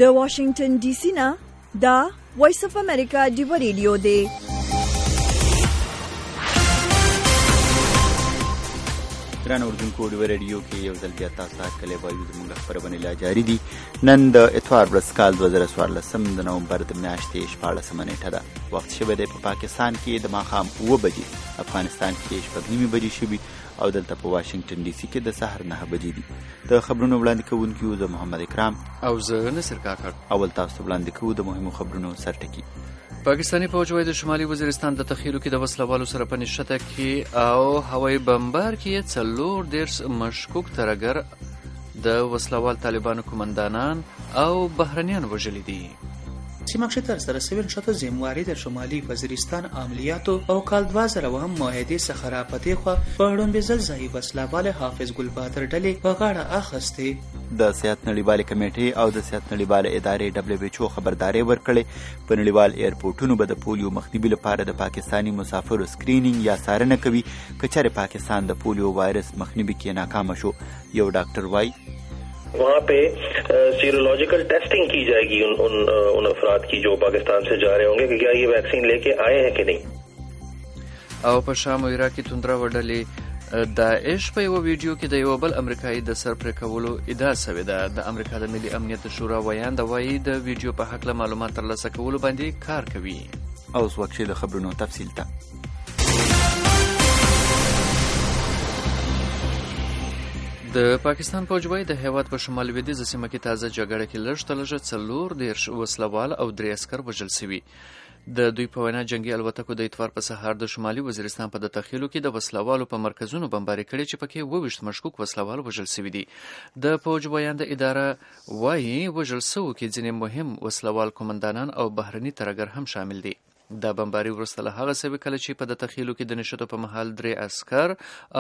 د واشنگټن ډي سي نه دا وایس اف امریکا ډیو ریډیو دی. ګران اردوونکو ډیو ریډیو کې یو ځل بیا تاسو ته کلی وایو زموږ خپرونه لا جاري دي. نن د اتوار ورځ کال 2014 د نومبر د میاشتې 14 نیټه ده. وخت شوی دی په پاکستان کې د ماښام 9 بجې، افغانستان کې 9:30 بجې شوي او دلته په واشنگټن ډي سي کې د سحر 9 بجې دي. د خبرونو وړاندې کوونکي زه محمد اکرام او زه نصر کاکړ. اول تاسو ته وړاندې کوو د مهمو خبرونو سرټکي. پاکستانی فوج وايي د شمالي وزیرستان د تخیلو کې د وسلوالو سره په نښته کې او هوایي بمبار کې 40 مشکوک ترګر د وسلوال طالبانو کمانډانان او بهرنیان وژلي دي. سیماکشی تر سره سویل شده زمواری در شمالی وزیرستان عملیاتو او کال 2000 معاهده څخه را پدې خو په لومبي ځل ځای وسلوال حافظ ګل بادر ډلې په غاړه اخستې. د صحت نړیوالې کمیټې او د صحت نړیوالې ادارې WHO خبرداري ورکړې په نړیوال ایرپورټونو به د پولیو مخنیوي لپاره د پاکستانی مسافرو سکرینینګ یا څارنه کوي که چېرې پاکستان د پولیو وایرس مخنیوي کې ناکام شو. یو ډاکټر وایي वहाँ पे serological testing की जाएगी उन अफराद की जो पाकिस्तान से जा रहे होंगे कि क्या ये वैक्सीन लेके आए हैं कि नहीं. او په شام او عراق کې توندره وډلې داعش په یو ویډیو کې د یو بل امریکایي د سر پرې کولو ادعا شوې ده. د امریکا د ملي امنیت شورا ویاند وایي د ویډیو په حق له معلومات ترلاسه کولو باندې کار کوي. او اوس وخت د خبرونو تفصیل ته. د پاکستان فوج وايي د هیواد په شمال لویدیځه سیمه کې تازه جګړه کې لږ تر لږه 40 وسلوال او 3 عسکر وژل شوي. د دوی په وینا جنگي الوتکو د اتوار په سهار د شمالي وزیرستان په د تخیلو کې د وسلوالو په مرکزونو بمباري کړي چې پکې 22 مشکوک وسلوال وژل شوي دي. د فوج ویاند اداره وايي وژل شوو کې ځینې مهم وسلوال کمانډانان او بهرني ترګر هم شامل دي. د بمباري وروسته له هغه څه کله چې په د تخیلو کې د نشټو په محل 3 عسکر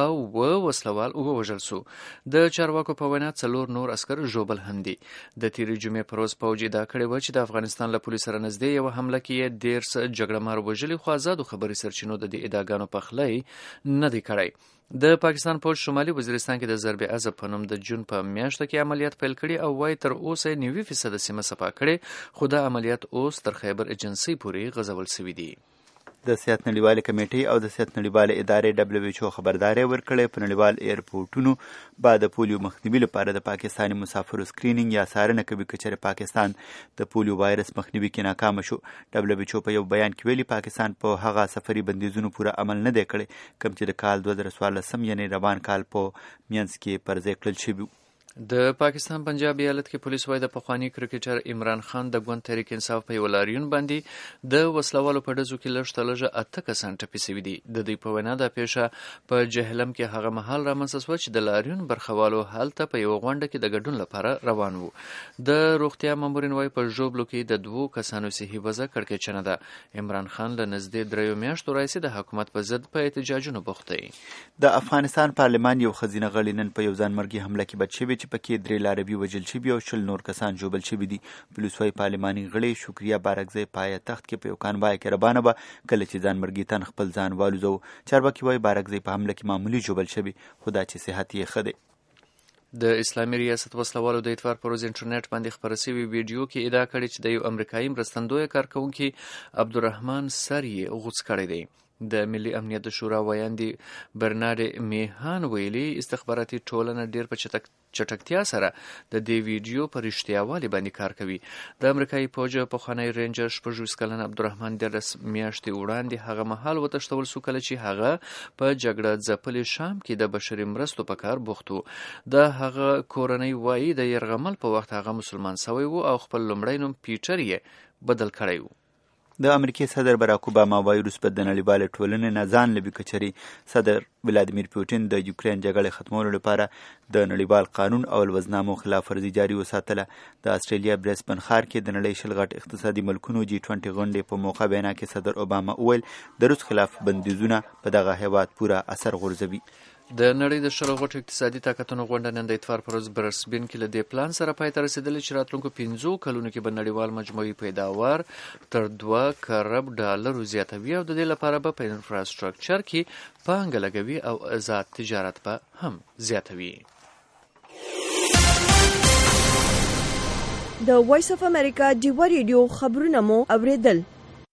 او وسلوال وژل شو. د چارواکو په وینا 4 نور عسکر ژوبل هم دي. د تیرې جمعې پر ورځ فوج ادعا کړې وه چې د افغانستان له پولیس سره نږدې یوه حمله کې 13 جګړه مار وژلي، خو آزادو خبري سرچینو د دې ادعاګانو پخلی نه دی کړی. د پاکستان فوج شمالي وزیرستان کې د ضرب عضب په نوم د جون په میاشت کې عملیات پیل کړي او وايي تر اوسه 90% سیمه صفا کړي، خو دا عملیات اوس تر خیبر ایجنسی پورې غځول شوي دي. د صحت نړیوالې کمیټې او د صحت نړیوالې ادارې WHO خبرداری ورکړې په نړیوال ایرپورټونو به د پولیو مخنیوي لپاره د پاکستاني مسافرو سکرینینګ یا څارنه کوي که چېرې پاکستان د پولیو وایرس مخنیوي کې ناکامه شو. WHO په یو بیان کې ویلي پاکستان په هغه سفري بندیزونو پوره عمل نه دی کړی کوم چې د کال 2014 یعنې روان کال په منځ کې پر ځای کړل شوي. د پاکستان پنجاب ایالت کې پولیس وايي د پخوانی کرکټر عمران خان د ګوند تحریک انصاف په یو لاریون باندې د وسلوالو په ډزو کې لږ تر لږه 8 کسان ټپي شوي دي. د دوی په وینا دا پیښه په جهلم کې هغه مهال رامنځته شوه چې د لاریون برخوالو هلته په یو غونډه کې د ګډون لپاره روان وو. د روغتیا مامورین وايي په ژوبلو کې د 2 کسانو صحي وضع کړکېچنه ده. عمران خان له نږدې 3 میاشتو راهیسې د حکومت په ضد په احتجاجونو بوخت دی. د افغانستان پارلمان یو ښځینه غړي نن په یو ځانمرګي حمله کې بچ شوې چې پکې 3 لاروي وژل شوي او 40 نور کسان ژوبل شوي دي. پولیس وايي پارلماني غړي شکریا بارکزی پایه تخت کې په یو کانوای کې روانه وه کله چې ځانمرګي تن خپل ځان والوزو. چارواکي وايي بارکزی په حمله کې معمولي ژوبل شوي، خو دا چې صحت یې ښه دی. د اسلامي ریاست وسلوالو د اتوار پر ورځ انټرنیټ باندې خپره شوې ویډیو کې ادعا کړې چې د یو امریکایي مرستندویه کارکوونکي عبدالرحمن سر یې غوڅ کړی دی. د ملي امنیت شورا ویاندې برنارد میهان ویلي استخباراتي ټولنه ډیر په چټکتیا سره د دې ویډیو پر رښتیاوالي باندې کار کوي. د امریکایي فوج پخوانی رینجر 26 کلن عبدالرحمن 13 میاشتې وړاندې هغه مهال وتښتول شو کله چې هغه په جګړه ځپلې شام کې د بشري مرستو په کار بوخت و. د هغه کورنۍ وایي د یرغمل په وخت هغه مسلمان شوی و او خپل لومړی نوم پیټر یې بدل کړی و. د امریکای صدر باراک اوباما وايي روس په د نړیوالې ټولنې نه ځان لوي که چېرې صدر ولادیمیر پوټین د یوکرین جګړې ختمولو لپاره د نړیوال قانون او الوزنامو خلاف ورزي جاري وساتله. د استرالیا بریسبن ښار کې د نړۍ 20 غټ اقتصادي ملکونو G20 غونډې په موقع وینا کې صدر اوباما وویل د روس خلاف بندیزونه په دغه هیواد پوره اثر غورځوي. د نړۍ د 20 غټو اقتصادي طاقتونو غونډه نن د اتوار پر ورځ برسبن کې له دې پلان سره پای ته رسېدلې چې راتلونکو 15 کلونو کې به نړیوال مجموعي پیداوار تر 2 کروڑ ډالرو زیاتوي او د دې لپاره به په انفراستراکچر کې پانګه لګوي او آزاد تجارت به هم زیاتوي. د وایس اف امریکا ډیوا ریډیو خبرونه مو اوریدل.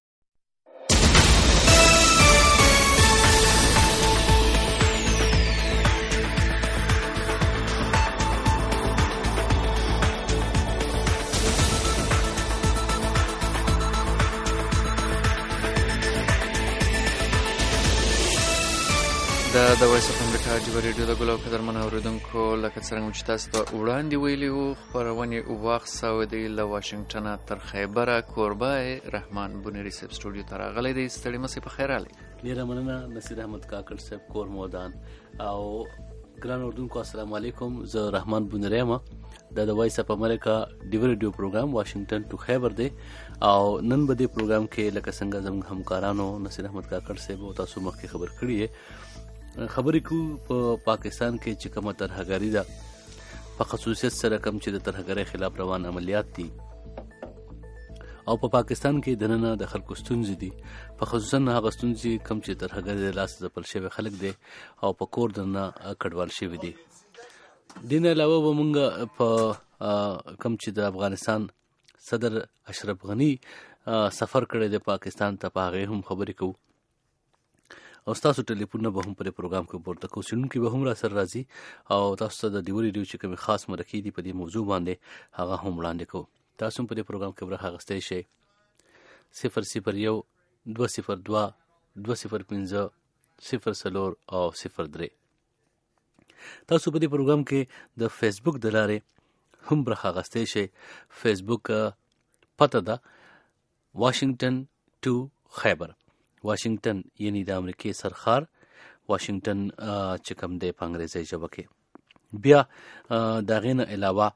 د وایس اف امریکا ډیوا ریډیو د ګلو قدرمن اوریدونکو لکه څنګه چې تاسو ته وړاندې ویلي وو خپرونې واخصه دی له واشنگټن تر خیبره کوربه رحمان بونیری صاحب سټوډیو ته راغلی دی. ستړي مسئ په خیر راغلی. ډیره مننه نصیر احمد کاکړ صاحب کور مودان او ګران اوردونکو السلام علیکم. زه رحمان بونیری یم. د وایس اف امریکا ډیوا ریډیو پروګرام واشنگټن ټو خیبر دی او نن به دې پروګرام کې لکه څنګه زموږ همکارانو نصیر احمد کاکړ صاحب او تاسو مخکې خبر کړی خبرې کو په پاکستان کې چې کومه ترهګري ده په خصوصیت سره کوم چې د ترهګرۍ خلاف روان عملیات دي او په پاکستان کې دننه د خلکو ستونزې دي په خصوصا هغه ستونزې کوم چې ترهګرۍ د لاس ځپل شوي خلک دي او په کور دننه کډوال شوي دي. دین علاوه به مونږ په کوم چې د افغانستان صدر اشرف غنی سفر کړی دی پاکستان ته په هغې هم خبرې کوو او تاسو ټلیفونونه به هم پر پروګرام کې پورته کوو. څېړونکي به هم را سره راځي او تاسو ته د ډیوا ریډیو چې کومې خاص مرکې دي په دې موضوع باندې هغه هم وړاندې کوو. تاسو هم په دې پروګرام کې برخه اخیستی شئ. 001 202 205 04 او 03. تاسو په دې پروګرام کې د فیسبوک د لارې هم برخه اخیستی شئ. فیسبوک پته ده واشنگټن ټو خیبر. واشنگټن یعنی د امریکای سرخار واشنگټن چې کوم دی په انګریزي ژبه کې. بیا د هغې نه علاوه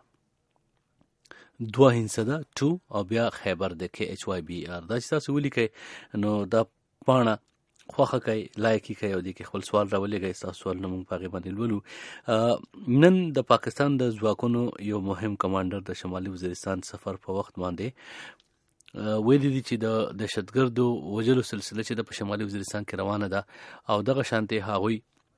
2 هندسه ده 2 او بیا خیبر د KHYBR. دا چې تاسو ولیکئ نو دا پاڼه خوښه کوئ لایک یې کوئ او دې کې خپل سوال راولېږئ. ستاسو سوالونه موږ په هغې باندې لولو. نن د پاکستان د ځواکونو یو مهم کمانډر د شمالي وزیرستان سفر په وخت باندې ویلي دي چې د دهشتګردو وژلو سلسله چې د په شمالي وزیرستان کې روانه ده او دغه شانتې هغوی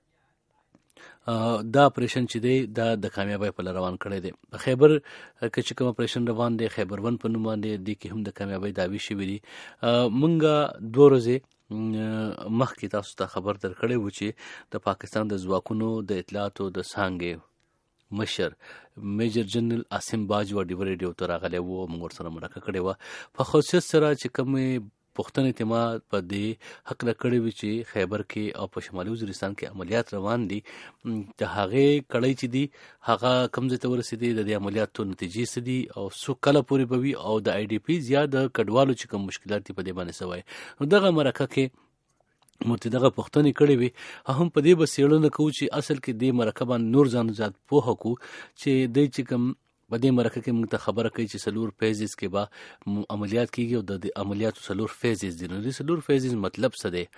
دا اپریشن چې دی دا د کامیابۍ په لور روان کړی دی. په خیبر کې چې کوم اپریشن روان دی خیبر ون په نوم باندې دې کې هم د کامیابۍ دعوې شوي دي. مونږ 2 ورځې مخکې تاسو ته خبر درکړی و چې د پاکستان د ځواکونو د اطلاعاتو د څانګې مشر میجر جنرال عاصم باجوا ډیوا ریډیو ته راغلی و او موږ ورسره مرکه کړې وه. په خصوصیت سره چې کومې پوښتنې ته ما په دې هکله کړې وې چې خیبر کې او په شمالي وزیرستان کې عملیات روان دي د هغې کړۍ چې دي هغه کوم ځای ته ورسېدي د دې عملیاتو نتیجې څه دي او څو کله پورې به وي او د IDPs یا د کډوالو چې کوم مشکلات دي په دې باندې څه وایي. نو دغه مرکه کې موږ دغه پوښتنې کړې وې هم په دې به څېړنه کوو چې اصل کې دې مرکه باندې نور ځان زیات پوهه کړو چې دی چې کوم په دې مرکه کې موږ ته خبره کوي چې 4 فیزز کې به عملیات کیږي او د عملیاتو 4 فیزز دي. نو د 4 فیزز مطلب څه دی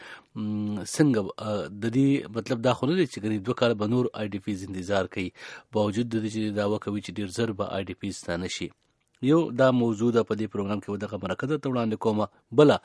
څنګه د دې مطلب دا خو نه دی چې ګنې 2 کاله به نور IDPs انتظار کوي باوجود د دې چې دعوه کوي چې ډېر زر به IDPs ستانه شي. یو دا موضوع ده په دې پروګرام کې دغه مرکه ته وړاندې کومه. بله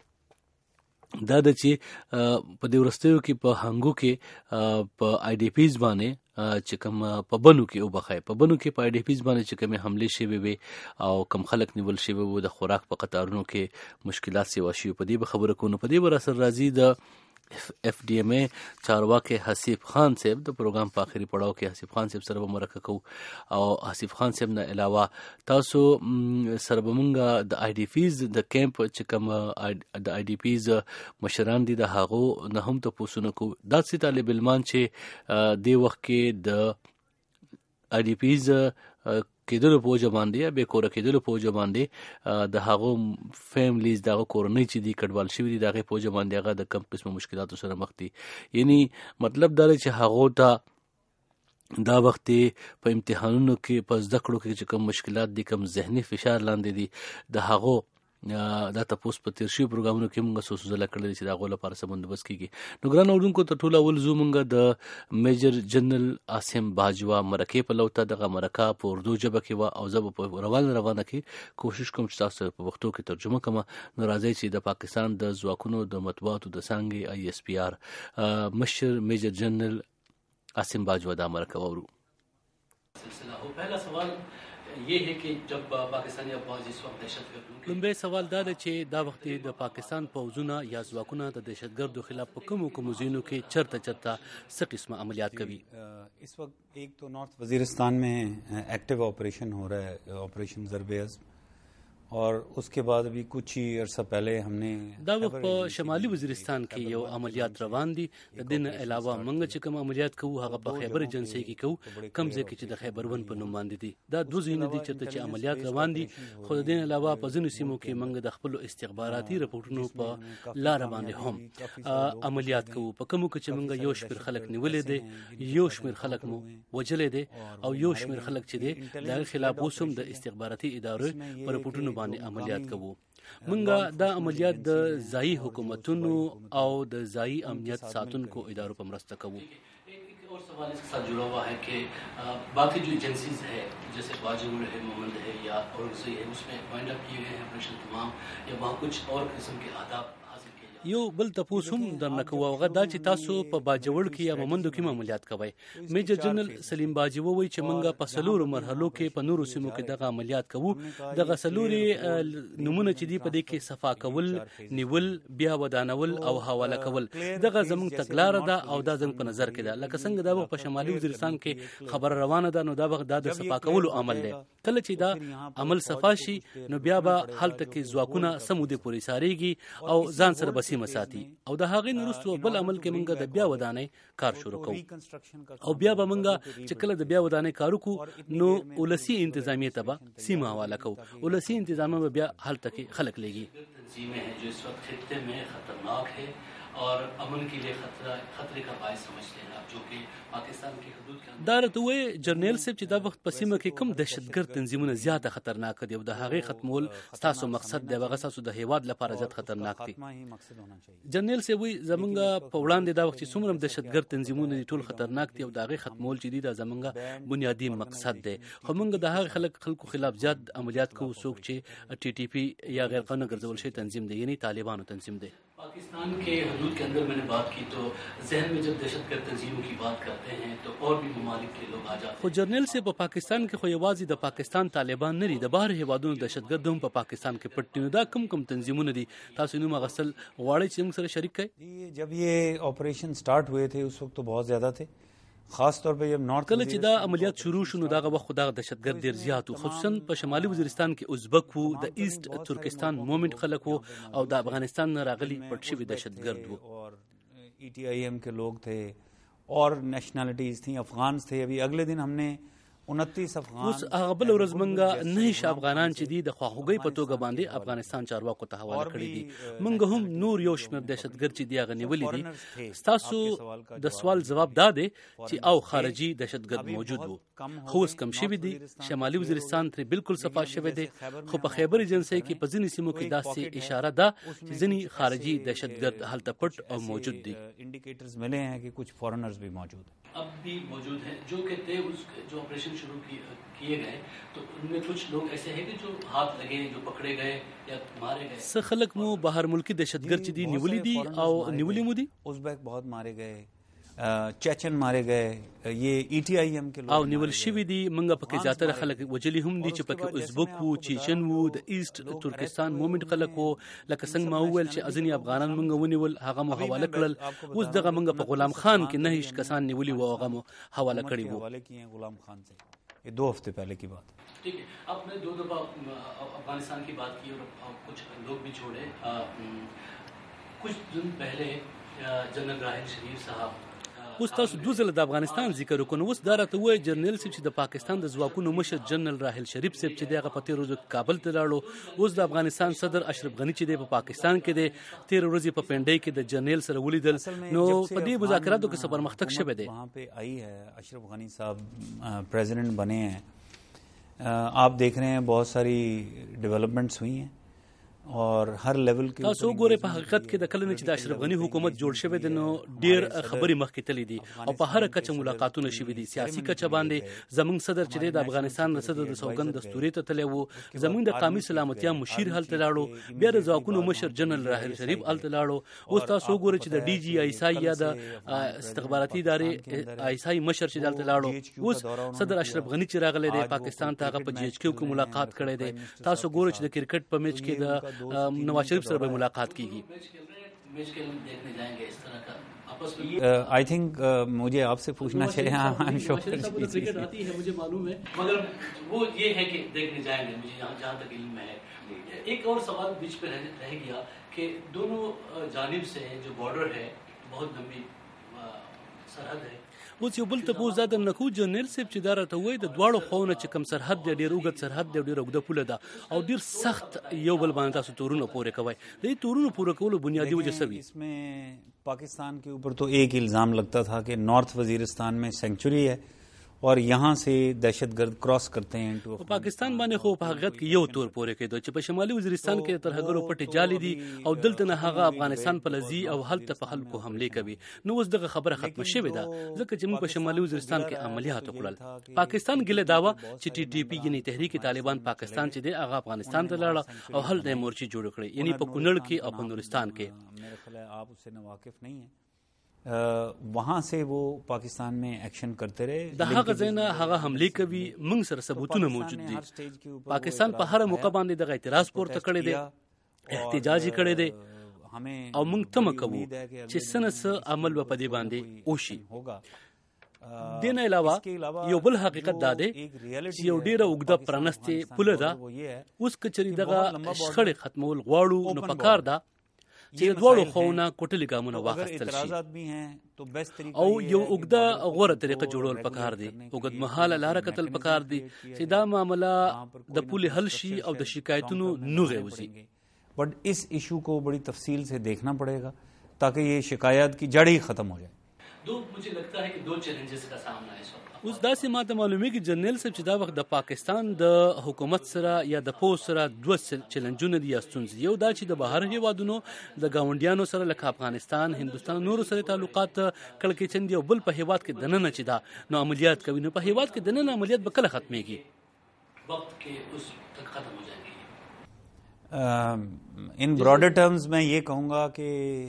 دا د چې په دې وروستیو کې په هنګو کې په IDPs باندې چې کوم په بنو کې وبخای په بنو کې په IDPs باندې چې کومې حملې شوې وي او کم خلک نیول شوي وو د خوراک په قطارونو کې مشکلات سیوا شوي په دې به خبره کوو. نو په دې به راسره راځي د FDMA چارواکي حسیب خان صاحب د پروګرام په آخري پړاو کې حسیب خان صاحب سره به مرکه کوو او حسیب خان صاحب نه علاوه تاسو سره به مونږ د IDPs د کیمپ چې کوم د IDPs مشران دي د هغو نه هم تپوسونه کوو. داسې طالب علمان چې دې وخت کې د IDPs کېدلو په وجه باندې یا بې کوره کېدلو په وجه باندې د هغو فیملیز د هغو کورنۍ چې دي کډوال شوي دي د هغې په وجه باندې هغه د کم قسمه مشکلاتو سره مخ دي. یعنی مطلب دا دی چې هغو ته دا وخت په امتحانونو کې په زده کړو کې چې کوم مشکلات دي کوم ذهني فشار لاندې دي د هغو دا تاسو په تیر شوي پروګرامونو کې موږ څه ځله کړی چې د هغو لپاره څه بندوبست کېږي. نو ګرانو اورونکو ته ټول اول زه موږ د میجر جنرال عاصم باجوا مرکې په لور ته دغه مرکه په اردو ژبه کې وه او زه به په روانه کې کوشش کوم چې تاسو په پښتو کې ترجمه کړم. نو راځئ چې د پاکستان د ځواکونو د مطبوعاتو د څانګې ISPR مشر میجر جنرال عاصم باجوا دا مرکه واورو. پہلا سوال ये है कि जब पाकिस्तानी अफवाज इस वक्त दहशतगर्द लومبی سوال دا دی چې دا وخت د پاکستان پوځونه یا ځواکونه د دهشتګردو خلاف په کومو ځایونو کې چرته څه قسمه عملیات کوي. اس وقت ایک تو نارتھ وزیرستان میں ایکٹیو آپریشن ہو رہا ہے, آپریشن ضرب عزم, اور اس کے بعد ابھی کچھ ہی عرصہ پہلے ہم نے دا وخت په شمالي وزیرستان کې یو عملیات روان دي. د دې نه علاوه موږ چې کوم عملیات کوو هغه په خیبر ایجنسی کې کوو, کوم ځای کې چې د خیبر ون په نوم باندې دي. دا دوه ځایونه دي چې عملیات روان دي. خو د دې نه علاوه په ځینو سیمو کې موږ د خپل استخباراتي رپورټونو په لار باندې هم عملیات کوو. په کومو کې چې موږ یو شمېر خلک نیولې دي, یو شمېر خلک مو وجلې دي, او یو شمېر خلک چې دي د خلاف اوسم د استخباراتي ادارو پر رپورټونو باندې عملیات کوو. منګه دا عملیات د ځایي حکومتونو او د ځایي امنیت ساتونکو ادارو په مرسته کوو. اور سوال اس کے ساتھ جڑا ہوا ہے کہ باقی جو ایجنسیز ہے جیسے واجب ہے, مومند ہے یا اورنگزئی ہے, اس میں وائنڈ اپ کیے گئے ہیں آپریشن تمام, یا وہاں کچھ اور قسم کے آداب حاصل کیے جائیں. یو بل تپوس هم درنه کوو هغه دا چې تاسو په باجوړ کې یا مومندو کې عملیات کوئ. میجر جنرال سلیم باجی وویل چې موږ په څلورو مرحلو کې په نورو سیمو کې دغه عملیات کوو. دغه څلورې نمونه چې دي په دې کې صفا کول, نیول, بیا ودانول او حواله کول, دغه زموږ تګلاره ده او دا زموږ په نظر کې ده. لکه څنګه دا وخت په شمالي وزیرستان کې خبر روانه ده, نو دا وخت دا د صفا کولو عمل دی. کله چې دا عمل صفا شي نو بیا به هلته کې ځواکونه سمودې پورې ساریږي او ځان سره بسیمه ساتي, او د هغې نه وروسته بل عمل کې موږ د بیا ودانۍ کار شروع کوو. او بیا به موږ چې کله د بیا ودانۍ کار وکړو نو ولسي انتظامیې ته به سیمه حواله کوو. ولسي انتظامیه به بیا هلته کې خلک لیږي. تنظیمیں ہیں جو اس وقت خطے میں خطرناک ہے اور امن کے لیے خطرے کا باعث سمجھتے ہیں آپ, جو کہ پاکستان کی حدود کے اندر. دا راته وایي جرنیل صاحب چې دا وخت په سیمه کې کوم دهشتګرد تنظیمونه زیاته خطرناک دي او د هغې ختمول ستاسو مقصد دی, هغه ستاسو د هیواد لپاره زیات خطرناک دي. جرنیل صاحب وایي زمونږ په وړاندې دا وخت چې څومره دهشتګرد تنظیمونه دي ټول خطرناک دي او د هغې ختمول چې دي دا زمونږ بنیادي مقصد دی. خو موږ د هغه خلکو خلاف زیات عملیات کوو څوک چې ټي ټي پی یا غیر قانوني ګرځول شوی تنظیم دی, یعنی طالبانو تنظیم دی. پاکستان کے حدود کے اندر میں نے بات کی تو ذہن میں جب دہشت گرد تنظیموں کی بات کرتے ہیں تو اور بھی ممالک کے لوگ آ جاتے ہیں. خو جرنیل سے په پاکستان کې خو یوازې د پاکستان طالبان نه دي, د بهر هیوادونو دهشتګرد هم په پاکستان کې پټ دي. دا کوم تنظیمونه دي تاسو نوم اخیستل غواړئ چې موږ سره شریک کړئ؟ جب یہ آپریشن سٹارٹ ہوئے تھے اس وقت تو بہت زیادہ تھے, خاص طور پہ جب نارتھ کله چې دا عملیات شروع شونه دغه وخت دغه دهشتګرد ډیر زیات وو, خصوصا په شمالي وزیرستان کې ازبک وو, د ایست ترکستان مومنت خلک وو او د افغانستان نه راغلي پټ شوي دهشتګرد وو. اور ای ٹی آئی ایم کے لوگ تھے اور نیشنلٹیز تھیں, افغانز تھے. ابھی اگلے دن ہم نے 29 افغان اوس هغه بل ورځ موږ 9 افغانان چې دي د خواخوږۍ په توګه باندې افغانستان چارواکو ته حواله کړي دي. موږ هم نور یو شمېر دهشتګرد چې دی هغه نیولي دي. ستاسو د سوال جواب دا دی چې او خارجي دهشتګرد موجود وو, خو اوس کم شوي دي. شمالي وزیرستان ترې بالکل صفا شوی دی, خو په خیبر ایجنسی کې په ځینې سیمو کې داسې اشاره ده چې ځینې خارجي دهشتګرد هلته پټ او موجود دي. انڈیکیٹرز ملے ہیں کہ کچھ فورنرز بھی موجود ہیں, اب بھی موجود ہیں جو کہ تھے جو آپریشن شروع کیے گئے تو ان میں کچھ لوگ ایسے ہیں کہ جو ہاتھ لگے, جو پکڑے گئے یا مارے گئے. څه خلک مو بهر ملکی دهشتګرد چې دي نیولي دي او نیولي مو دي. ازبک بہت مارے گئے, چیچن مارے گئے, یہ ای ٹی آئی ایم کے لوگ او نیول شوي دي. موږ پکې زیاتره خلک وجلي هم دي چې پکې ازبک وو, چیچن وو, د ایست ترکستان مومنت خلک وو. لکه څنګه ما وویل چې ځینې افغانان موږ ونیول, هغه مو حواله کړل. اوس دغه موږ په غلام خان کې 9 کسان نیولي وو, هغه مو حواله کړي وو. غلام خان سے یہ 2 ہفتے پہلے کی بات ہے. ٹھیک ہے, آپ نے 2 دفعہ افغانستان کی بات کی اور کچھ لوگ بھی چھوڑے. کچھ دن پہلے جنرل راحل شریف صاحب اوس تاسو 2 ځله د افغانستان ذکر وکړو. اوس دا راته وایي جرنیل صاحب چې د پاکستان د ځواکونو مشر جنرل راحل شریف صاحب چې دی هغه په 13 ورځو کابل ته لاړو. اوس د افغانستان صدر اشرف غنی چې دی په پاکستان کې دی, 13 ورځې په پنډۍ کې د جرنیل سره ولیدل. نو په دې مذاکراتو کې څه پرمختګ شوی دی؟ وہاں پہ آئی ہے اشرف غنی صاحب پریزیڈنٹ بنے ہیں. آپ دیکھ رہے ہیں بہت ساری ڈیولپمنٹس ہوئی ہیں. और हर लेवल کې تاسو ګوره په حقیقت کې د کلن چې د اشرف غنی حکومت جوړ شوی د نو ډیر خبري مخکې تللی دي او په هر کچه ملاقاتونه شوي دي سیاسي کچه باندې زمونږ صدر چې د افغانستان صدر د سوګند دستوري ته تللی وو زمونږ د قومي سلامتیا مشیر هلته لاړو بیا د ځواکونو مشر جنرال راحل شریف هلته لاړو اوس تاسو ګوره چې د ډي جی آی سای یا د استخباراتي ادارې آی سای مشر چې هلته لاړو اوس صدر اشرف غنی چې راغلی دی پاکستان ته هغه په جی ایچ کیو کې ملاقات کړی دی تاسو ګوره چې د کرکټ په میچ کې د نواز شریف سره به ملاقات کیږي आई थिंक मुझे आपसे पूछना चाहिए आई एम श्योर क्रिकेट आती है मुझे मालूम है मगर वो ये है कि देखने जाएंगे मुझे जहाँ तक इल्म है एक और सवाल बीच पे रह गया कि दोनों जानिब से जो बॉर्डर है बहुत लंबी सरहद है اوس یو بل ته پوز دا نکو جنرال سیب چې دا راته وای د دواړو خواونه چې کم سرحد دی ډیر اوږد سرحد دی ډیر اوږده پوله ده او ډیر سخت یو بل باندې تاسو تورونه پوره کوي د تورونو پوره کولو بنیادی وجه سوي इसमें पाकिस्तान के ऊपर तो एक इल्ज़ाम लगता था कि नॉर्थ वजीरिस्तान में सेंचुरी है और यहाँ से दहशतगर्द क्रॉस करते हैं टू पाकिस्तान باندې خو په حقیقت کې یو تور پوره کېدو چې په شمالي وزیرستان کې ترهګرو پټي جالي دي او دلته نه هغه افغانستان په لذي او هلته په خلکو حمله کوي نو اوس دغه خبره ختمه شوې ده ځکه چې موږ په شمالي وزیرستان کې عملیات وکړل پاکستان ګله داوا چې ټي ټي پی یعنی تحریک طالبان پاکستان چې دی هغه افغانستان ته لاړ او هلته مورچې جوړ کړې یعنی په کونړ کې او په نورستان کې मेरे ख्याल है आप उससे वाकिफ नहीं है वहाँ से वो पाकिस्तान में एक्शन करते रहे د هغه ځاینا هغه حمله کوي موږ سره ثبوتونه موجود دي پاکستان په هر موقع باندې د اعتراض پورته کړی دی احتجاج کړی دی او موږ تم کوو چې سنس عمل په دې باندې وشي دین علاوه یو بل حقیقت دا دی چې یو ډیره اوږده پرانستې پوله ده اوس کچري دغه شخړې ختمول غواړو نو پکار ده چې دوړو خونه کوټلې ګامونه واخستل شي او یو اوږده غوره طریقه جوړول پکار دي اوږد مهاله لار کتل پکار دي چې دا معاملہ د پولی حل شي او د شکایتونو نوغه وزي بٹ اس ایشو کو بڑی تفصیل سے دیکھنا پڑے گا تاکہ یہ شکایات کی جڑ ہی ختم ہو جائے مجھے لگتا ہے کہ دو چیلنجز کا سامنا ہے اوس داسې ماته معلومیږي جنرال صاحب چې دا وخت د پاکستان د حکومت سره یا د پوس سره دوه چیلنجونه دي ستونزې یو دا چې د بهر هیوادونو د گاونډیانو سره لکه افغانستان هندستان نورو سره تعلقات کړکېچن دي او بل په هیواد کې دننه چې دا نو عملیات کوي نو په هیواد کې دننه عملیات به کله ختميږي وخت کې اوس تک ختم ہو جائے گی ان براڈر ٹرمز میں یہ کہوں گا کہ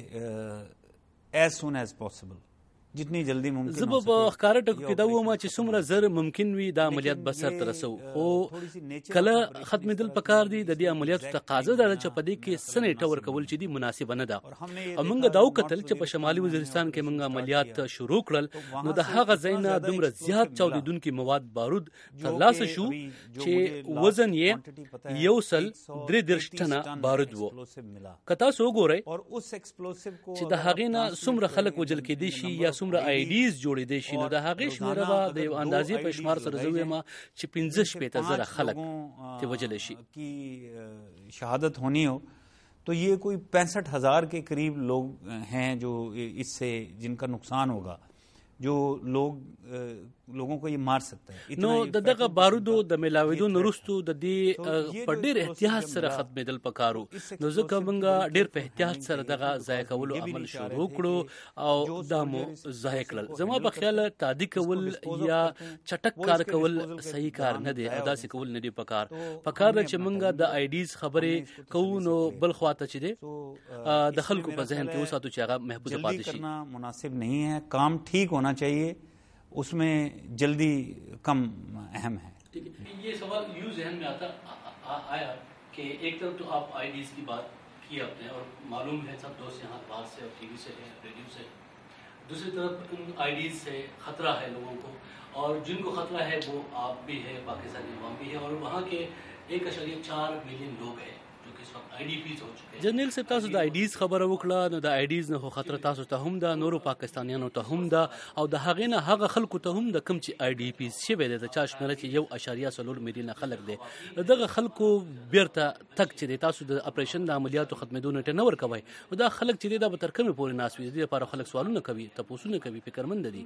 ایز سون ایز پاسبل جتنی جلدی ممکن زب په ښکارا ټکو کې دا ومه چې څومره زر ممکن وي دا عملیات به سر ته رسو خو کله ختمېدل پکار دي د دې عملیاتو تقاضا ده چې په دې کې سنې ټور کول چې دي مناسب نه ده او موږ دا وکتل چې په شمالي وزیرستان کې موږ عملیات شروع کړل نو د هغه ځاینا دومره زیات چاودیدونکو مواد بارود ترلاسه شو چې وزن یې یو سل 3 ټنه بارود وو کتا سو ګورئ چې د هغې نه څومره خلک وجل کېدي شي یا څومره آیډیز جوړې دي شي نو د هغې شمیره به د یو اندازې په شمار سره زه وایم چې 15,000 خلک ته وجل شي کی شهادت ہونی ہو تو یہ کوئی 65,000 کے قریب لوگ ہیں جو اس سے جن کا نقصان ہوگا جو لوگوں کو یہ مار سکتا ہے نو دغه بارودو د ملاویدو نورستو د دې په ډیر احتیاط سره ختمېدل پکارو نو ځکه موږ ډیر په احتیاط سره دغه ځای کولو عمل شروع کړو او دا مو ځای کړل زما په خیال تعدی کول یا چټک کار کول صحیح کار نه دی او داسې کول نه دی پکار چې موږ د آیډیز خبرې کوو نو بل خواته چې دی د خلکو په ذهن کې وساتو چې هغه محفوظ پاتې شي مناسب نہیں ہے کام ٹھیک ہونا چاہیے اس میں جلدی کم اہم ہے یہ سوال یوں ذہن میں آیا کہ ایک طرف تو آپ آئی ڈیز کی بات کی آپ نے اور معلوم ہے سب دوست یہاں باہر سے اور ٹی وی سے ریڈیو سے دوسری طرف ان آئی ڈیز سے خطرہ ہے لوگوں کو اور جن کو خطرہ ہے وہ آپ بھی ہے پاکستانی عوام بھی ہے اور وہاں کے 1.4 ملین لوگ ہیں جنرال صاحب تاسو د آیډیز خبره وکړه نو د آیډیز نه خطر تاسو ته هم د نورو پاکستانیانو ته هم ده او د هغې نه هغه خلکو ته هم د کم چې آی ډي پیز شوی دی د چا شمېره چې 1.4 میلیونه خلک دی دغه خلکو بیرته تک چې دی تاسو د اپریشن د عملیاتو ختمېدو نیټه نه ورکوئ او دا خلک چې دی دا به تر کومې پورې ناست وي د دې لپاره خلک سوالونه کوي تپوسونه کوي فکرمند دي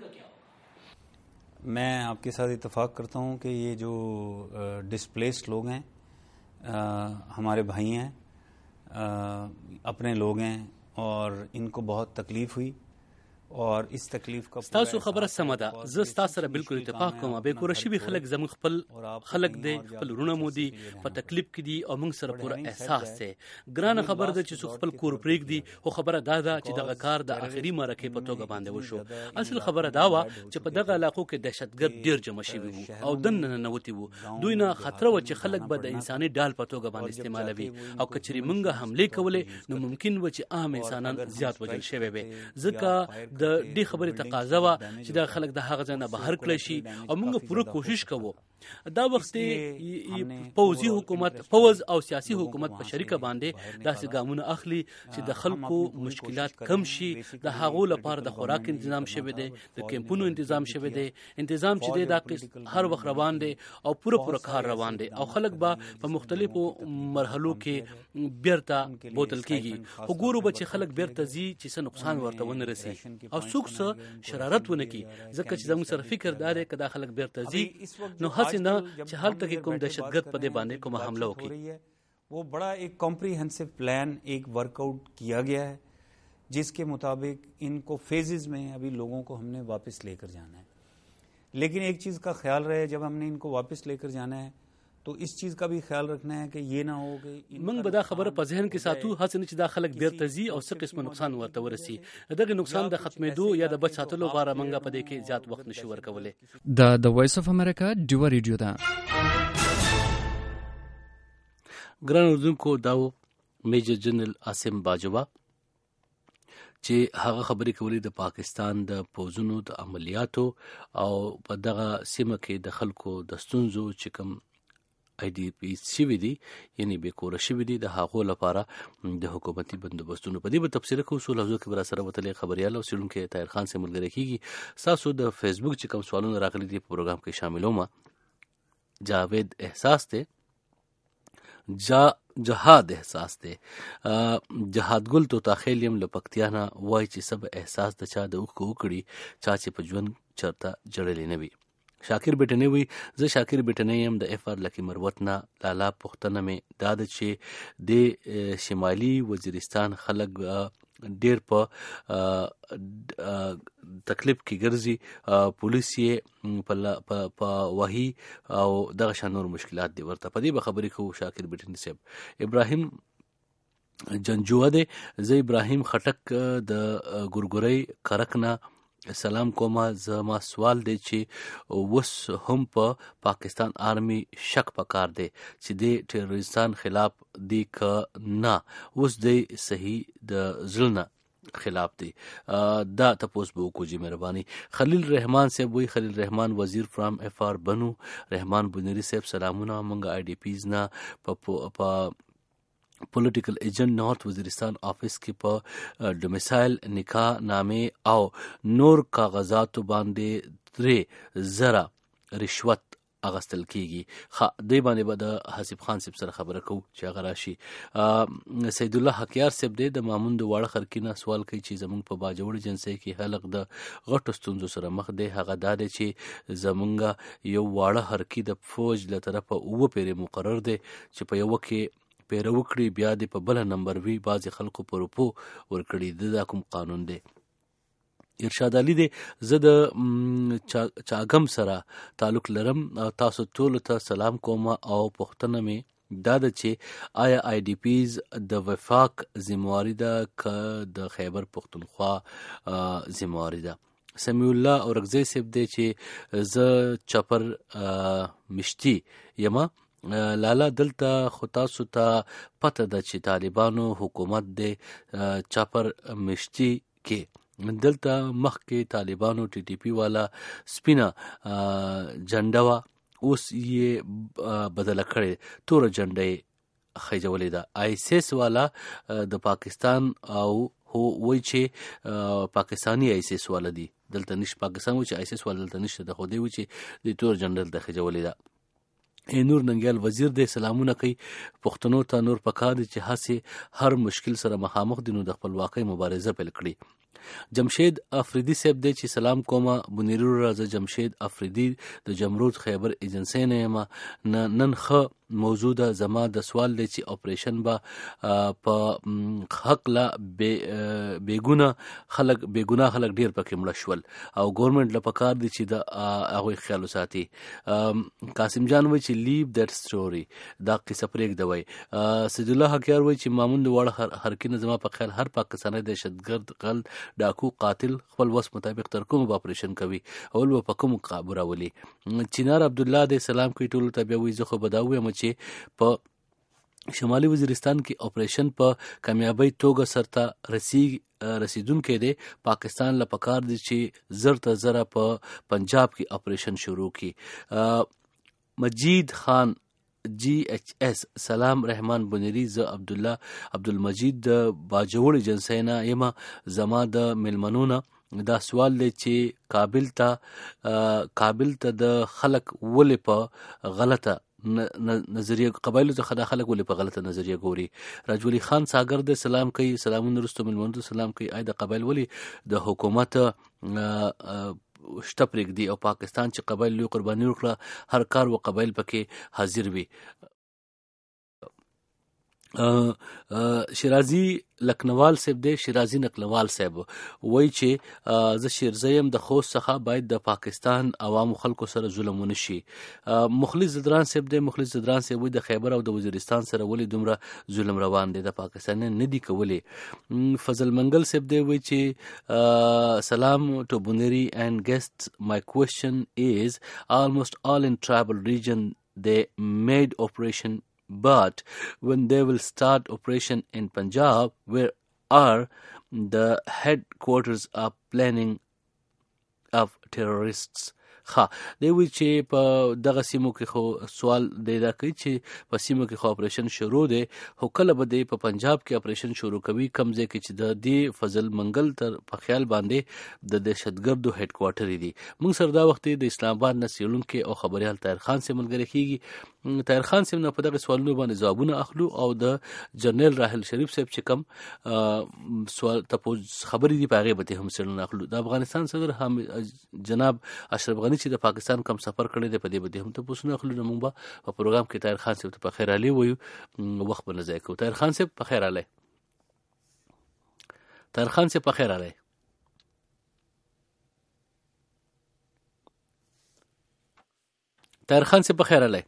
میں آپ کے ساتھ اتفاق کرتا ہوں کہ یہ جو ڈسپلیسڈ لوگ ہیں ہمارے بھائی ہیں अपने लोग हैं और इनको बहुत तकलीफ हुई और इस तکلیف کا تاسو خبره سمه ده. زه ستاسو سره بالکل اتفاق کوم. به کور شوي خلک زموږ خپل خلک دی، خپل ورونه مو دي، په تکلیف کې دي او موږ سره پوره احساس دی. ګرانه خبره ده چې څوک خپل کور پرېږدي، خو خبره دا ده چې دغه کار د اخري مرکې په توګه باندې وشو. اصل خبره دا وه چې په دغه علاقو کې دهشتګرد ډېر جمع شوي وو او دننه ننوتي وو. دوی نه خطره وه چې خلک به د انساني ډال په توګه باندې استعمالوي او که چېرې موږ حملې کولې نو ممکن و چې عام انسانان زیات وژل شوي وي. ځکه د دې خبرې تقاضا وه چې دا خلک د هغه ځای نه بهر کړی شي او موږ پوره کوشش کوو. دا وخت پوځي حکومت، پوځ او سیاسي حکومت په شریکه باندې داسې ګامونه اخلي چې د خلکو مشکلات کم شي. د هغو لپاره د خوراک تنظیم شوی دی، د کیمپونو تنظیم شوی دی، تنظیم چې دی دا هر وخت روان دی او پوره کار روان دی او خلک به په مختلفو مرحلو کې بیرته بوتل کیږي. خو ګورو به چې خلک بیرته ځي چې څه نقصان ورته ونه رسي او څوک څه شرارت ونه کړي. ځکه چې زموږ سره فکر دا دی که دا خلک بیرته ځي نو هڅې نه چې هلته کې کوم دهشتګرد په دې باندې کومه حمله وکړي. वो बड़ा एक कॉम्प्रिहेंसिव प्लान एक वर्कआउट किया गया है जिसके मुताबिक इनको फेजेस में अभी लोगों को हमने वापस लेकर जाना है. लेकिन एक चीज़ का ख्याल रहे, जब हमने इनको वापस लेकर जाना है तो इस चीज़ का भी ख्याल रखना है कि ये ना हो कि موږ به دا خبره په ذهن کې ساتو هڅه نه چې دا خلک بیرته ځي او څه قسمه نقصان ورته ورسي. دغه نقصان د ختمېدو یا د بچ ساتلو لپاره موږ په دې کې زیات وخت نشو ورکولی. د وایس اف امریکا ډیوا ریډیو ده. ګران اردوونکو، دا و میجر جنرال عاصم باجوه چې هغه خبرې کولې د پاکستان د پوځونو د عملیاتو او په دغه سیمه کې د خلکو د ستونزو چې کوم IDP شوي دي، یعنی بې کوره شوي دي، د هغو لپاره د حکومتي بندوبستونو په دې به تبصره کوو. څو لحظو کې به راسره وتلی خبریال او څېړونکی طاهر خان صاحب ملګری کېږي. ستاسو د فیسبوک چې کوم سوالونه راغلي دي په پروګرام کې شاملوم. جاوید احساس دی، جهاد احساس دی، جهاد ګل توتاخیل یم له پکتیا نه وایي چې سب احساس د چا د اوښکو وکړي چا چې په ژوند چرته جړلی نه وي. شاکر بیٹنی وی زه شاکر بیٹنی یم د FR لکی مروت نه. لالا پختنه مې دا ده چې د شمالي وزیرستان خلک ډیر په تکلیف کې ګرځي، پولیس یې په وحي او دغه شان نور مشکلات دي ورته. په دې به خبرې کوو شاکر بیٹنی صاحب. ابراهیم جنجوه دی، زه ابراهیم خټک د ګورګورۍ کرک نه سلام کومه. زما سوال دی چې اوس هم په پاکستان آرمی شک پکار دی چې د ټیرریستان خلاف دی که نه اوس دی صحیح د زړه خلاف دی. دا تپوس به وکړو جی مهرباني. خلیل رحمان صاحب وی، خلیل رحمان وزیر فرام FR بنو. رحمان بنيري صاحب سلامونه. مونږ IDPs نه په پولیټیکل ایجنټ نارت وزیرستان آفیس کې په ډومیسایل نکاح نامې او نور کاغذاتو باندې 3,000 رشوت اغستل کیږي. دې باندې به د حسیب خان صاحب سره خبره کوو چې هغه راشي. سید الله حقیار صاحب دی د مامون د واړه خرکي نه سوال کوي چې زمونږ په باجوړ جنسۍ کې خلک د غټو ستونزو سره مخ دی. هغه دا دی چې زمونږ یو واړه خرکي د فوج له طرفه 9 پیرې مقرر دی چې په یوه کې پیره وکړي بیا دې په بله نمبر وي. بعضې خلکو په روپو ورکړي. دا کوم قانون دی؟ ارشاد علي دی، زه د چاګم سره تعلق لرم. تاسو ټولو ته سلام کوم او پوښتنه مې دا ده چې آیا IDPs د وفاق ذمواري ده که د خیبر پختونخوا ذمواري ده؟ سمیع الله اورکزی صاحب دی چې زه چپر مشتي یمه. لالا دلته خو تاسو ته پته ده چې طالبانو حکومت دی چاپر مشتي کې. دلته مخکې طالبانو TTP والا سپینه جنډه وه، اوس یې بدله کړې، توره جنډه یې خیجولې ده. ISIS والا د پاکستان او هو وایي چې پاکستانی ISIS والا دي، دلته نشي. پاکستان وایي چې ISIS والا دلته نشته، د خو دی وایي چې د تور جنډه دلته خیجولې ده. نور ننګیال وزیر دی، سلامونه کوي. پښتنو ته نور پکار دي چې هسې هر مشکل سره مخامخ دي نو د خپلواکۍ مبارزه پیل کړي. جمشید افریدي صاحب دی چې سلام کومه بنیرو راځه جمشید افریدي د جمرود خیبر ایجنسی نه یم نن ښه موضوع ده زما د سوال دی چې اپریشن به په حق لا بیګونه خلک ډیر پکې مړه شول او ګورنمنت له پکار دی چې د هغوی خیال وساتي. قاسم جان وایي چې لیو دیټ سټوري دا قصه پرېږدوئ. سید الله حقیار وایي چې مامون د واړه حرکینه زما په خیال هر پاکستانی دهشتګرد غل ډاکو قاتل خپل وس مطابق تر کوم اپریشن کوي اول به په کوم قابو راولي. چینار عبدالله د سلام کوي ټولو ته بیا وایي زه خو به دا ووایم چې په شمالي وزیرستان کې اپریشن په کامیابی توګه سرته رسیدونکې دی. پاکستان له پکار دی چې زر ته زره په پنجاب کې اپریشن شروع کی. مجید خان جی ایچ ایس سلام رحمان بنيري ز عبدالمجید د باجوړ جنسینا یم زما د ملمنونه دا سوال دی چې کابل ته د خلک ولې په غلطه نظریه قبایلو څخه د خلک ولې په غلطه نظریه ګوري. راجولی خان ساګر د سلام کوي سلامونه رستو ملمنو سلام کوي د قبایل ولې د حکومت شته پرېږدي او پاکستان چې قبایل لوی قرباني وکړه هر کار و قبایل پکې حاضر وي. شیرازي لکنوال صاحب دی شیرازي نقلوال صاحب وایي چې زه شیرزیم د خوست څخه باید د پاکستان عوامو خلکو سره ظلم ونه شي. مخلص زدران صاحب دی مخلص زدران صاحب وایي د خیبر او د وزیرستان سره ولې دومره ظلم روان دی د پاکستان نه دي کولی. فضل منګل صاحب دی وایي چې سلام ټو بنيري and guests my question is almost all in tribal region they made operation but when they will start operation in Punjab where are the headquarters of planning of terrorists. دی وی چې په دغه سیمو کې خو سوال دی دا کوي چې په سیمو کې خو اپریشن شروع دی خو کله به دی په پنجاب کې اپریشن شروع کوي کم ځای کې چې د دې فضل منګل تر په خیال باندې د دهشتګردو هډ کوارټر دي. موږ سره دا وخت د اسلام آباد نه څېړونکی او خبريال طاهر خان سره ملګری کیږي. طاهر خان سره نه په دغه سوالونو باندې ځوابونه اخلو او د جنرال راحل شریف صاحب چې کم سوال تاسو خبرې دی په هغه به هم سره اخلو. د افغانستان صدر جناب اشرف غنی چې د پاکستان کم سفر کړی دی په دې بده هم ته پوښتنه اخلو. موږ په پروګرام کې طاهر خان صاحب ته په خیر علي وایو وخت به نه ضایع کوو. طاهر خان صاحب په خیر علي. طاهر خان صاحب په خیر علي. طاهر خان صاحب په خیر علي.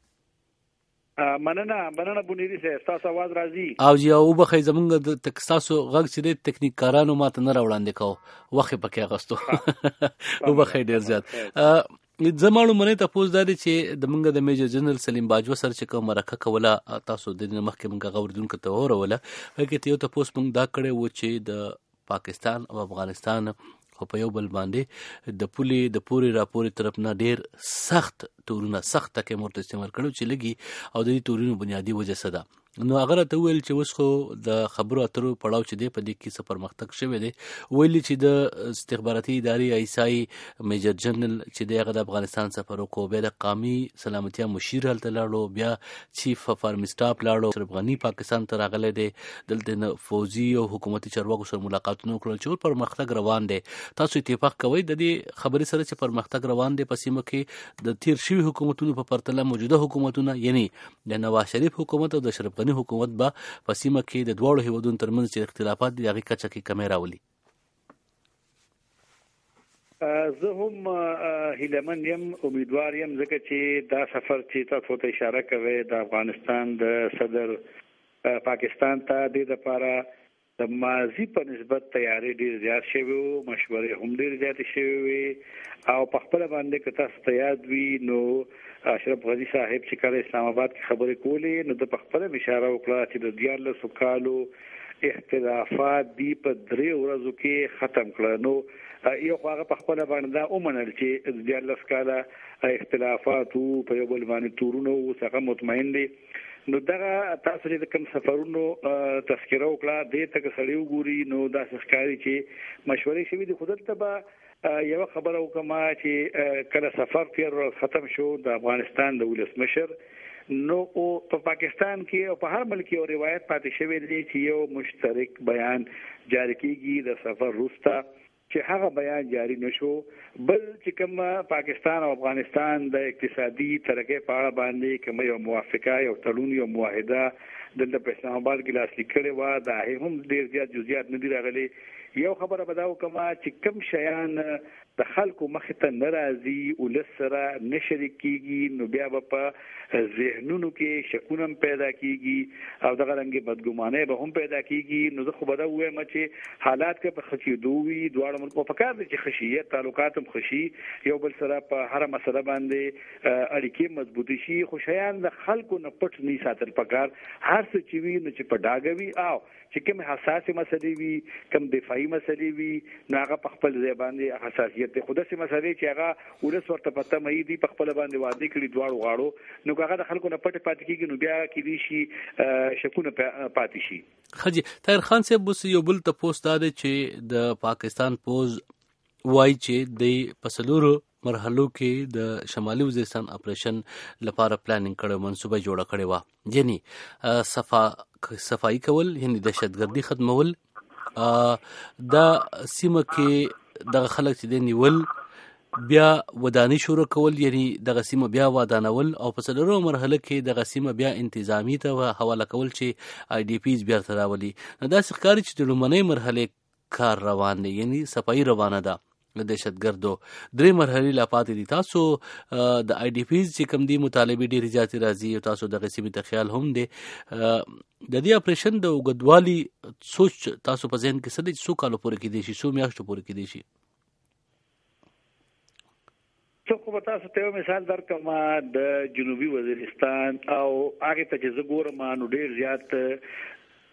مننه بنيري صاحب تاسو आवाज راځي او یو بخې زمونږ د تاسو غږ چې د ټیکنیک کارانو ماته نه راوړاندې کو وخت پکې اغستو او بخې ډیر زیات زمانو منې تاسو دا دي چې د منګه د میجر جنرال سلیم باجوه سره چې کوم مرکه کوله تاسو د مخکې منګه غوړدونکو ته وروله هغه ته یو تاسو موږ دا کړی و چې د پاکستان او افغانستان خو په یو بل باندې د پولي د پوري راپوري طرف نه ډیر سخت تورونه سخت کې مرته استعمال کړو چې لګي او د دې تورونو بنیادی وجه څه ده. نو هغه ته ویل چې اوس خو د خبرو اترو پړاو چې دی په دې کې څه پرمختګ شوی دی. ویلي چې د استخباراتي ادارې ایسای میجر جنرال چې د هغه د افغانستان سفر وکړو بیا د قومي سلامتیا مشیر هلته لاړو بیا چیف اف آرمی سټاف لاړو اشرف غنی پاکستان ته راغلی دی دلته فوجي او حکومتي چارواکو سره ملاقاتونه وکړل چې پرمختګ روان دی. تاسو اتفاق کوئ د دې خبرې سره چې پرمختګ روان دی په سیمه کې د تیر شوي حکومتونو په پرتله موجوده حکومتونه یعنی د نواز شریف حکومت او د اشرف غنی حکومت با په سیمه کې د دواړو هیوادونو ترمنځ چې اختلافات دي هغه کچه کې کمی راولي. زه هم هیلمن یم امیدوار یم ځکه چې دا سفر چې تاسو ته اشاره کوي د افغانستان د صدر پاکستان ته د لپاره د ماضي په نسبت تیاری ډیر زیات شوی او مشورې هم ډیر زیات شوی او په خپل باندې که تاسو ته یاد وي نو اشرف غنی صاحب چې کله اسلام آباد کې خبرې کولې نو د خپل اشاره وکړه چې د 14 کالو اختلافات دی په 3 ورځو کې ختم کړه. نو یو هغه په خپل باندې دا ومنل چې 14 کاله اختلافات په یو بل باندې تورونه او څنګه مطمئن دي. نو دا تاسو چې کوم سفرونو تذکره وکړه دې ته سړی وګوري نو دا ښکاري چې مشورې شوي دي. خودت ته به یو خبره وکما چې کله سفر تیر ختم شو د افغانستان د ولسمشر نو په پاکستان کې او په هر ملک یو روایت پاتې شوی دی چې یو مشترک بیان جاری کیږي د سفر وروسته چې هغه بیان جاری نشو. بل چې کوم پاکستان او افغانستان د اقتصادي ترقۍ په اړه باندې کوم یو موافقه یو تړون یو معاهده د اسلام آباد کې لاسلیک کړي و دا هم ډیر زیات جزئیات نه دي راغلي. یو خبره بداو کما چې کوم شیان د خلکو مخ ته ناراضي او لسره نشریک کیږي نو بیا په ذهنونو کې شکونه پیدا کیږي او دغه رنګ بدګمانه به هم پیدا کیږي. نو زه خو بداو وایم چې حالات کې په خچېدوي دواړو ملکو په کار دي چې خشیت تعلقات هم خشي یو بل سره په هر مسله باندې اړیکې مضبوطی شي. خو شیان د خلکو نه پټ نه ساتل پکار هر څه چې وي نو چې په ډاګوي او چې کوم حساسه مسلې وي کوم دفاعي مسلې وي نو هغه په خپل ځای باندې حساسیت دی. خو داسې مسلې چې هغه ولس ورته پته مې دي په خپل باندې وادي کړي دواړو غاړو نو هغه د خلکو نه پټ پاتې کیږي نو بیا کې دي شي شکونه پاتې شي. خجی طاهر خان صاحب بس یو بل ته پوسټ ده چې د پاکستان پوز وای چې د پسلورو مرحلو کې د شمالي وزیرستان اپریشن لپاره پلانینګ کړو منصوبه جوړه کړې و یعنی صفائی کول یعنی دهشتګردي ختمول د سیمه کې دغه خلک چې د نیول بیا ودانی شروع کول یعنی دغه سیمه بیا ودانول او په څلورو مرحله کې دغه سیمه بیا انتظامی ته حواله کول چې آی ډی پیز بیا تراولي. دا ښکاري چې د لومړنۍ مرحله کار روان دی یعنی صفائی روانه ده د دهشتګردو. درې مرحلې لا پاتې دي. تاسو د آی ډی پیز چې کوم دي مطالبه ډېرې زیاتې راځي او تاسو دغه سیمې ته خیال هم دی د دې اپریشن د اوږدوالي سوچ تاسو په ذهن کې څه دی چې څو کالو پورې کېدی شي څو میاشتو پورې کېدی شي؟ څه خو تاسو ته مثال درکم د جنوبي وزیرستان او هغه ته چې زه ګورم نو ډېر زیات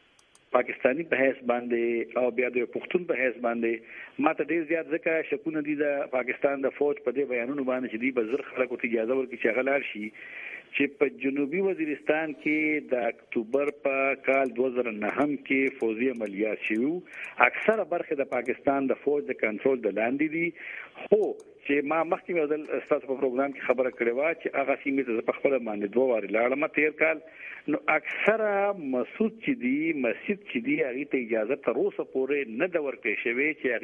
پاکستانی په حیث باندې او بیا د پښتون په حیث باندې ماته ډیر زیات ځکه شکونه دي د پاکستان د فوج په دې بیانونو باندې چې دی بزر خلکو ته اجازه ورکړي چې غلار شي چې په جنوبي وزیرستان کې د اکتوبر په کال 2009 کې فوجي عملیات شوه. اکثره برخه د پاکستان د فوج د کنټرول د لاندې دي. خو چې ما مخکې یو ځل ستاسو په پروګرام کې خبره کړې و چې هغه سیمې ته په خپل باندې دوه واره لاړم تیر کال نو اکثره مسعود چې دی مسجد چې دی هغه ته اجازه تر اوسه پورې نه د ورکړې شوی چې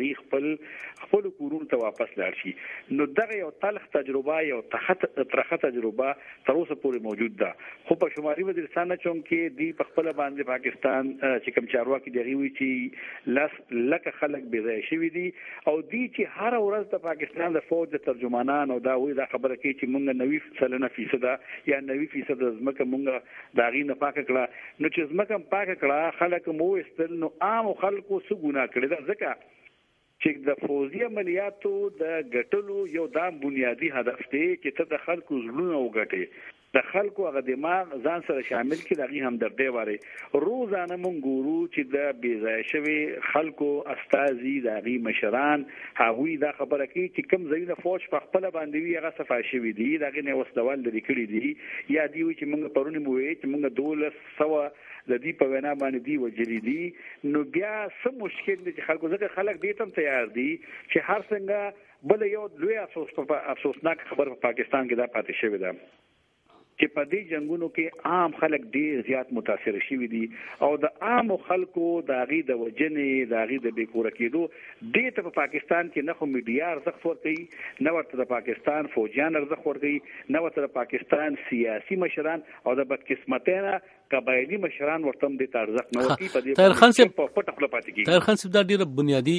هغه خپل کورونو ته واپس لاړ شي. نو دغه یو تلخ تجربه یو ترخه تجربه تر اوسه پورې موجود ده. خو په شمالي وزیرستان چون کې دی په خپل باندې پاکستان چې کوم چارواکي دی وی چې لکه خلک بې ځای شوی دي او دی چې هر ورځ د پاکستان د فوج د ترجمانان او دا وی دا خبره کوي چې مونږ 90% یا 90% زمکه مونږ دا غي نه پاک کړه. نو چې زمکه پاک کړه خلک مو استل نو عام خلکو څه ګناه کړی دا ځکه چې د فوجي عملیاتو د ګټلو یو دام بنیادی هدف دی چې ته د خلکو زړونه وګټې د خلکو هغه دماغ ځان سره شامل کړي دغه همدردی واره روزانه مونږ ګورو چې د بیځای شوی خلکو استازي دغه مشران هغوی دا خبره کوي چې کوم ځایونه فوج په خپل باندې وی هغه صفه شوی دي دغه نه وسدوال لري کړی دي یا دی چې مونږ پرونی مو وی چې مونږ 1200 د دې په وینا باندې دی وجلی دي نو بیا څه مشکل دي چې خلکو ځکه خلک دې تم تیار دي چې هر څنګه بل یو لوی افسوسناک خبر په پاکستان کې دا پاتې شوی ده چې په دې جنگونو کې عام خلک ډیر زیات متاثر شوي دي او د عام خلکو د غي د وجنې د غي د بیکور کېدو د ته په پاکستان کې نه خو میډیا ارزښت ورکړي نه ورته د پاکستان فوجیان ارزښت ورکړي نه ورته د پاکستان سیاسي مشران او د بدقسمتانه قبایلی مشران ورته د ارزښت نه ورکړي په دې طاهر خان صاحب په پټه خپل پاتې کیږي. طاهر خان صاحب دا ډیره بنیادی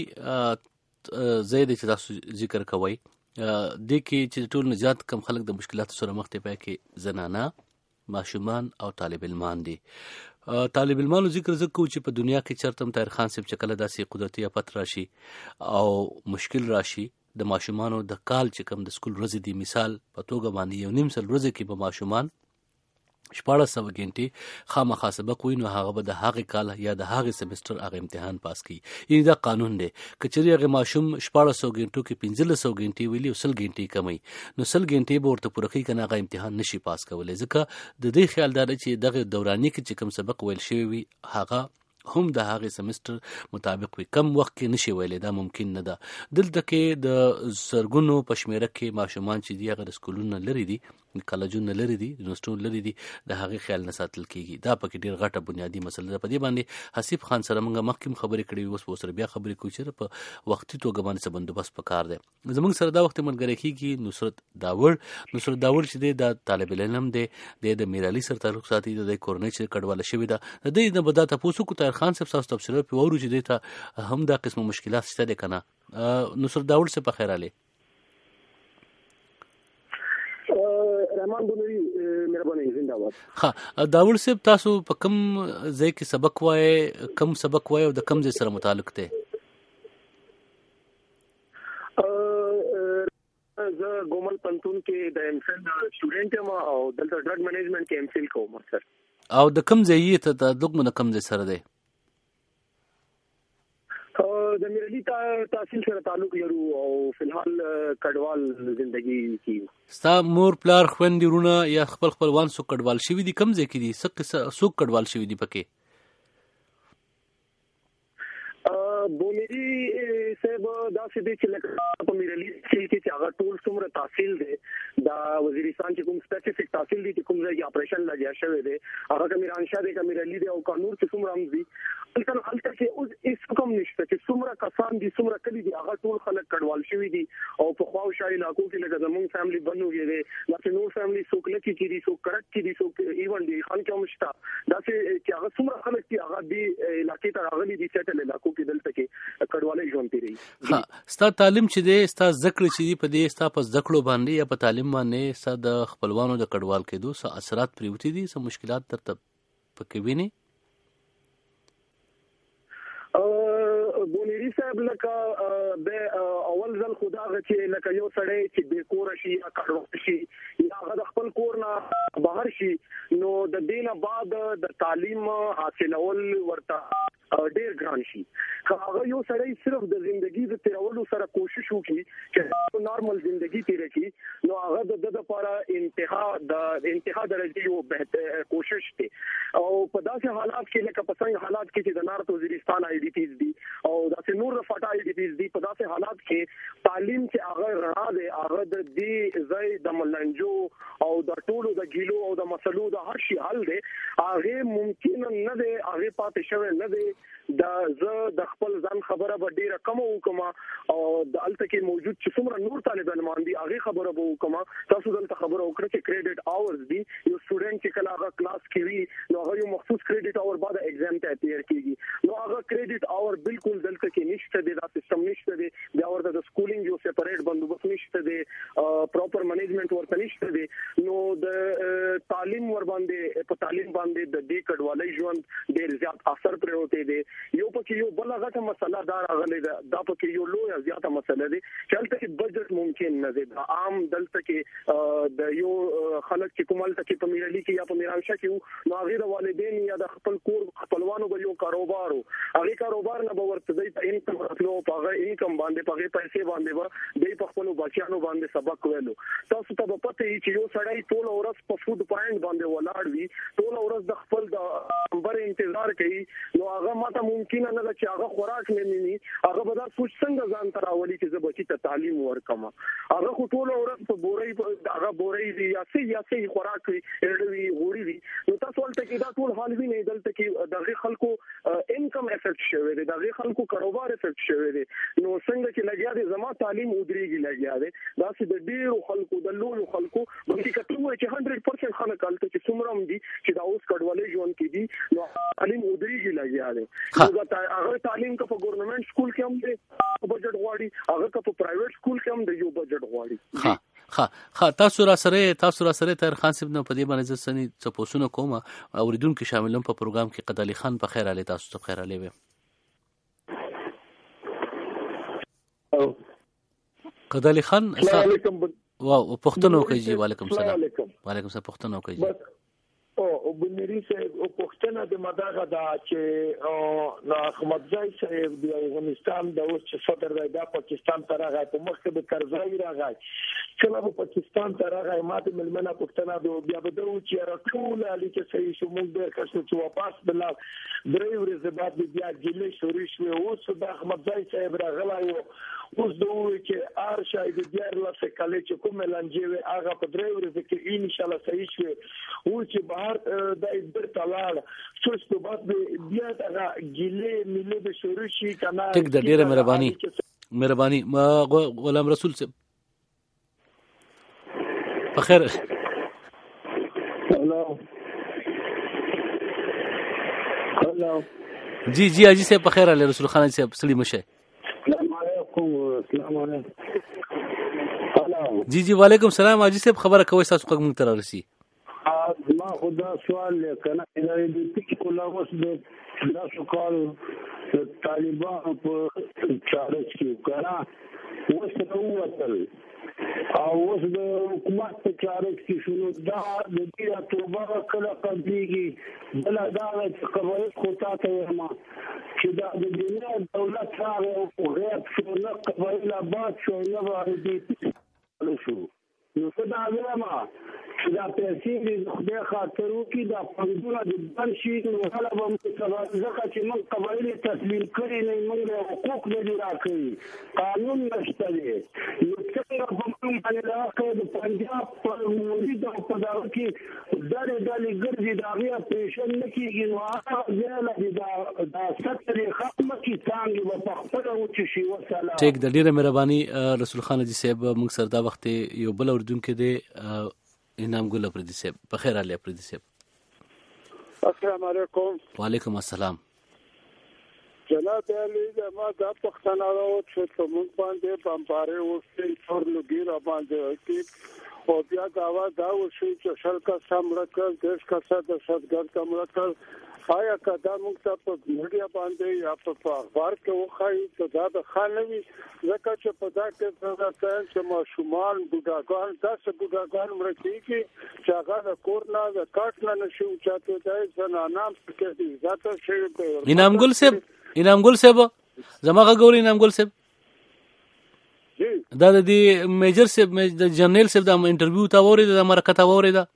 زید چې تاسو ذکر کوئ د کې چې ټول زیات کم خلک د مشکلاتو سره مخ ته پای کې زنانه ماشومان او طالب علمان دي. طالب علمانو ذکر زکو چې په دنیا کې چرته طاهر خان صاحب چې کله داسې قدرتي آفت راشي او مشکل راشي د ماشومانو د کال چې کم د سکول ورځې دی مثال په توګه باندې یو نیم سل ورځې کې به ماشومان 1400 غنټې خامخا سبق وینو هغه به د هغه کال یا د هغه سمستر هغه امتحان پاس کی. یی دا قانون دی کچری هغه ماشوم 1400 غنټو کې 1500 غنټې ویلی او 100 غنټې کمی نو 100 غنټې به ورته پوره کوي کنه هغه امتحان نشي پاس کولای ځکه د دې خیال دار چې دغه دوراني کې چې کوم سبق ویل شوی وي هغه هم د هغه سمستر مطابق وي. کم وخت کې نشي ویلې دا ممکن نه ده. دلته کې د سرګونو پشمیره کې ماشومان چې دی هغه سکولونه لري دي، کالجونه لري دي، یونیورسيټونه لري دي، د هغه خیال نه ساتل کیږي. دا پکې ډیر غټه بنیادی مسله ده. په دې باندې حسیب خان سره موږ مخکې خبرې کړې، اوس سره بیا خبرې کوو چې په وختي توګه باندې څه بندوبست پکار دی. زموږ سره دا وخت ملګری کیږي نصرت داور چې دی د طالب العلم دی، د میر علي سره تعلق ساتي، د کورنۍ چې کډواله شوی ده. د دې نه بدا تاسو کو طاهر خان صاحب تاسو تفسیر په ورو چې دی ته هم دا قسم مشکلات شته کنه. نصرت داور سے په خیر علي. رحمان بنوري مهرباني زنده‌باد. ها داور صاحب تاسو په کوم ځای کې سبق وای او د کوم ځای سره متعلق دی؟ زه ګومل پنتون کې د امفیل سټوډنټ یم او دلته ډرګ مینجمنټ کې امفیل کوم سر. او د کوم ځای ته تعلق مو د کوم ځای سره دی؟ د میر علي تحصیل سره تعلق لرو او فلحال کډوال ژوندۍ کیو. ستا مور پلار خويندې ورونه یا خپل خپلوان سو کډوال شوی دي؟ کوم ځای کې دي؟ سو کډوال شوی دي پکې؟ بومیری صاحب دا سدي چې لکه په میر علي کې هغه ټول څومره تحصیل دي دا وزیرستان چې کوم سپیسیفیک تحصیل دي چې کوم ځای اپریشن لګیا شوی دی هغه کمیرانشاه دی کمیر علي دی او قانون چې څومره هم دي هلته کې اوس هیڅ کوم نشته چې څومره کسان دي څومره کلی دي هغه ټول خلک کډوال شوی دي او په خواوشا علاقو کې لکه زمونږ فیملی بنوږي دي لکه نور فیملی څوک لکه کې دي څوک کړک کې دي څوک ایون دي خان کې مشتا دا چې هغه څومره خلک دي هغه دي علاقې ته راغلي دي سیټل علاقو کې دلته کې کډوالۍ ژوند تیری. ها ستا تعلیم چې دی ستا ذکر چې دی په دې ستا په ذکرو باندې یا په تعلیم باندې ستا د خپلوانو د کډوال کېدو څه اثرات پریوتی دي څه مشکلات درته پکې ویني؟ بونیری صاحب لکه به اول ځل خدا غچې لکه یو سړی چې بے کور شي یا کډوال شي یا هغه د خپل کور نه بهر شي نو د دینه بعد د تعلیم حاصلول ورته ډیر ګران شي. هغه یو سړی صرف د ژوندۍ د تیرولو سره کوشش وکړي چې نارمل ژوندۍ تیر کړي نو هغه د لپاره انتها درجه یو به کوشش دی او په داسې حالات کې لکه په څنګه حالات کې چې د نارت وزیرستان آی ډی پیز دي او داسې نور رفاټ آی ډی پیز دي په داسې حالات کې تعلیم چې هغه رڼا دی هغه د دې ځای د ملنجو او د ټولو د ګیلو او د مسلو د هر شي حل دی هغه ممکن نه دی هغه پاتې شوی نه دی د خپل ځان خبره به ډیره کم وکم او د الته کې موجود چې څومره نور طالب علمان دي هغه خبره به وکم تاسو دلته خبره وکړه چې کریډټ اورز دي یو سټوډنټ چې کله هغه کلاس کې وي نو هغه یو مخصوص کریډټ اور بعد ایگزام ته اپیر کیږي نو هغه کریډټ اور بالکل دلته کې نشته دی دا سیستم نشته دی بیا ورته د سکولینګ یو سپریټ بندوبست نشته دی پراپر منیجمنت ورته نشته دی نو د تعلیم ور باندې په تعلیم باندې د دې کډوالۍ ژوند ډیر زیات اثر پروته دی. یو پکې یو بل غټه مسله دا راغلی دا پکې یو لوی زیاته مسله دی چې هلته کې بجټ ممکن نه دی دا عام دلته کې د یو خلک چې کومل ته کې په میر علي کې یا په میرانشاه کې نو هغه د والدین یا د خپل کور خپلوانو به یو کاروبار هغه کاروبار نه به ورته دی په انکم راتلو په هغه انکم باندې په هغه پیسې باندې به دی په خپل بچیانو باندې سبق ویلو. تاسو ته به پته وي چې یو سړی ټول ورځ په فود پوینټ باندې ولاړ وي ټول ورځ د خپل د نمبر انتظار کوي نو هغه ماته ممکن نه ده چې هغه خوراک نه نيني هغه به دا سوچ څنګه ځان تراولي چې زه بچی ته تعلیم ورکم هغه خو ټول ورځ په بورې هغه بورې دی یا سي خوراک وي اړوي غوړي دي نو تاسو ولته کې دا ټول حال وی نه دلته کې دغه خلکو انکم افیکټ شوی دی دغه خلکو کاروبار افیکټ شوی دی نو څنګه چې لګیا دي زما تعلیم ودرېږي لګیا دي دا چې د ډیرو خلکو د لویو خلکو بلکې کته چې 100% خلک الته چې څومره هم دي چې دا اوس کډوالۍ ژوند کې دي نو تعلیم ودرېږي لګیا دي هغه تعلیم که په ګورنمنت سکول کې هم دی بجټ غواړي هغه که په پرایویټ سکول کې هم دی یو بجټ غواړي. تاسو را سره تر خان صاحب نو په دې باندې ځسنی څه پوښتنه کوم اوریدونکو شاملوم په پروګرام کې قدالي خان په خیر علي تاسو ته خیر علي وي قدالي خان واو پښتنو کوي وعلیکم السلام پښتنو کوي او بنيري سه پښتنه د مداغه دا چې احمدزای صاحب د افغانستان د اوس صدر دی د پاکستان ته راغی په مخکې د کرزای راغی کله په پاکستان ته راغی ماته ملمنه پښتنه د بیا به د چې راټول علي کې صحیح شو موږ ډېر کښ چې واپس بل درې ورځې بعد بیا ګلې شوري شو اوس د احمدزای صاحب راغلی اوس دوی چې ار شاید بیا لاسه کله چې کوم لنجوي هغه په درې ورځې کې ان شاء الله صحیح شي او چې بهر د ایدر تلال څه څه بعد بیا دا ګلې ملي د شروع شي کنه ټیک د ډیره مهرباني ما غلام رسول سے بخیر هلو جی جی اجي سے بخیر علی رسول خان سے سړي مشه السلام علیکم هلو جی جی وعلیکم السلام اجي سے خبره کوي تاسو کوم تر رسی ما خدا سوال کنه د دې کولا اوس د تاسو کال طالبان په چارج کې کنه اوس نو وصل او اوس د حکومت په چارج کې شنو دا د دې توبه کله قبليږي بل دا چې قواعد خو تاسو ما چې دا د دنیا دولت سره او غیر شنو قواعد آباد شو نه باندې شو نو څه دا وایم چې دا پیسې د خدای خاطر وکړي دا پندونه د بل شي نو هله به موږ ځکه چې موږ قبایل تسلیم کړي نه موږ حقوق نه دي راکړي قانون نشته دی نو څنګه به موږ باندې راکړو د پنجاب په مولید او په دغه کې ډلې ګرځي د هغې اپریشن نه کېږي نو هغه ځای دا سترې ختمه کړي څانګې به په خپله وچې شي وسلام ټیک د ډېره مهرباني رسول خان حاجي صاحب موږ سره دا وخت یو بل اردونکو دی انعام ګل افریدي صاحب بخیر علي افریدي صاحب السلام علیکم وعلیکم السلام جناب علي ما دا پښتنه راوت چې موږ باندې بمباره وستې پر لګي را باندې کې او بیا دا وشي چې شل کا سمړکل دیش کا صد صدګر کمړکل آیا کدا موږ ته په میډیا باندې یا په اخبار کې وخایي ته دا د خانوي ځکه چې په دا کې څنګه چې ماشومان بوډاګان تاسو بوډاګان مرکي کې چې هغه د کور نه د کاټ نه نشي چاته ځای زنانام کې دي ذاته شي انعام ګل صاحب زماغه ګوري انعام ګل صاحب دا د میجر صاحب د جنرال صاحب د انټرویو تا وری د مرکه تا وری دا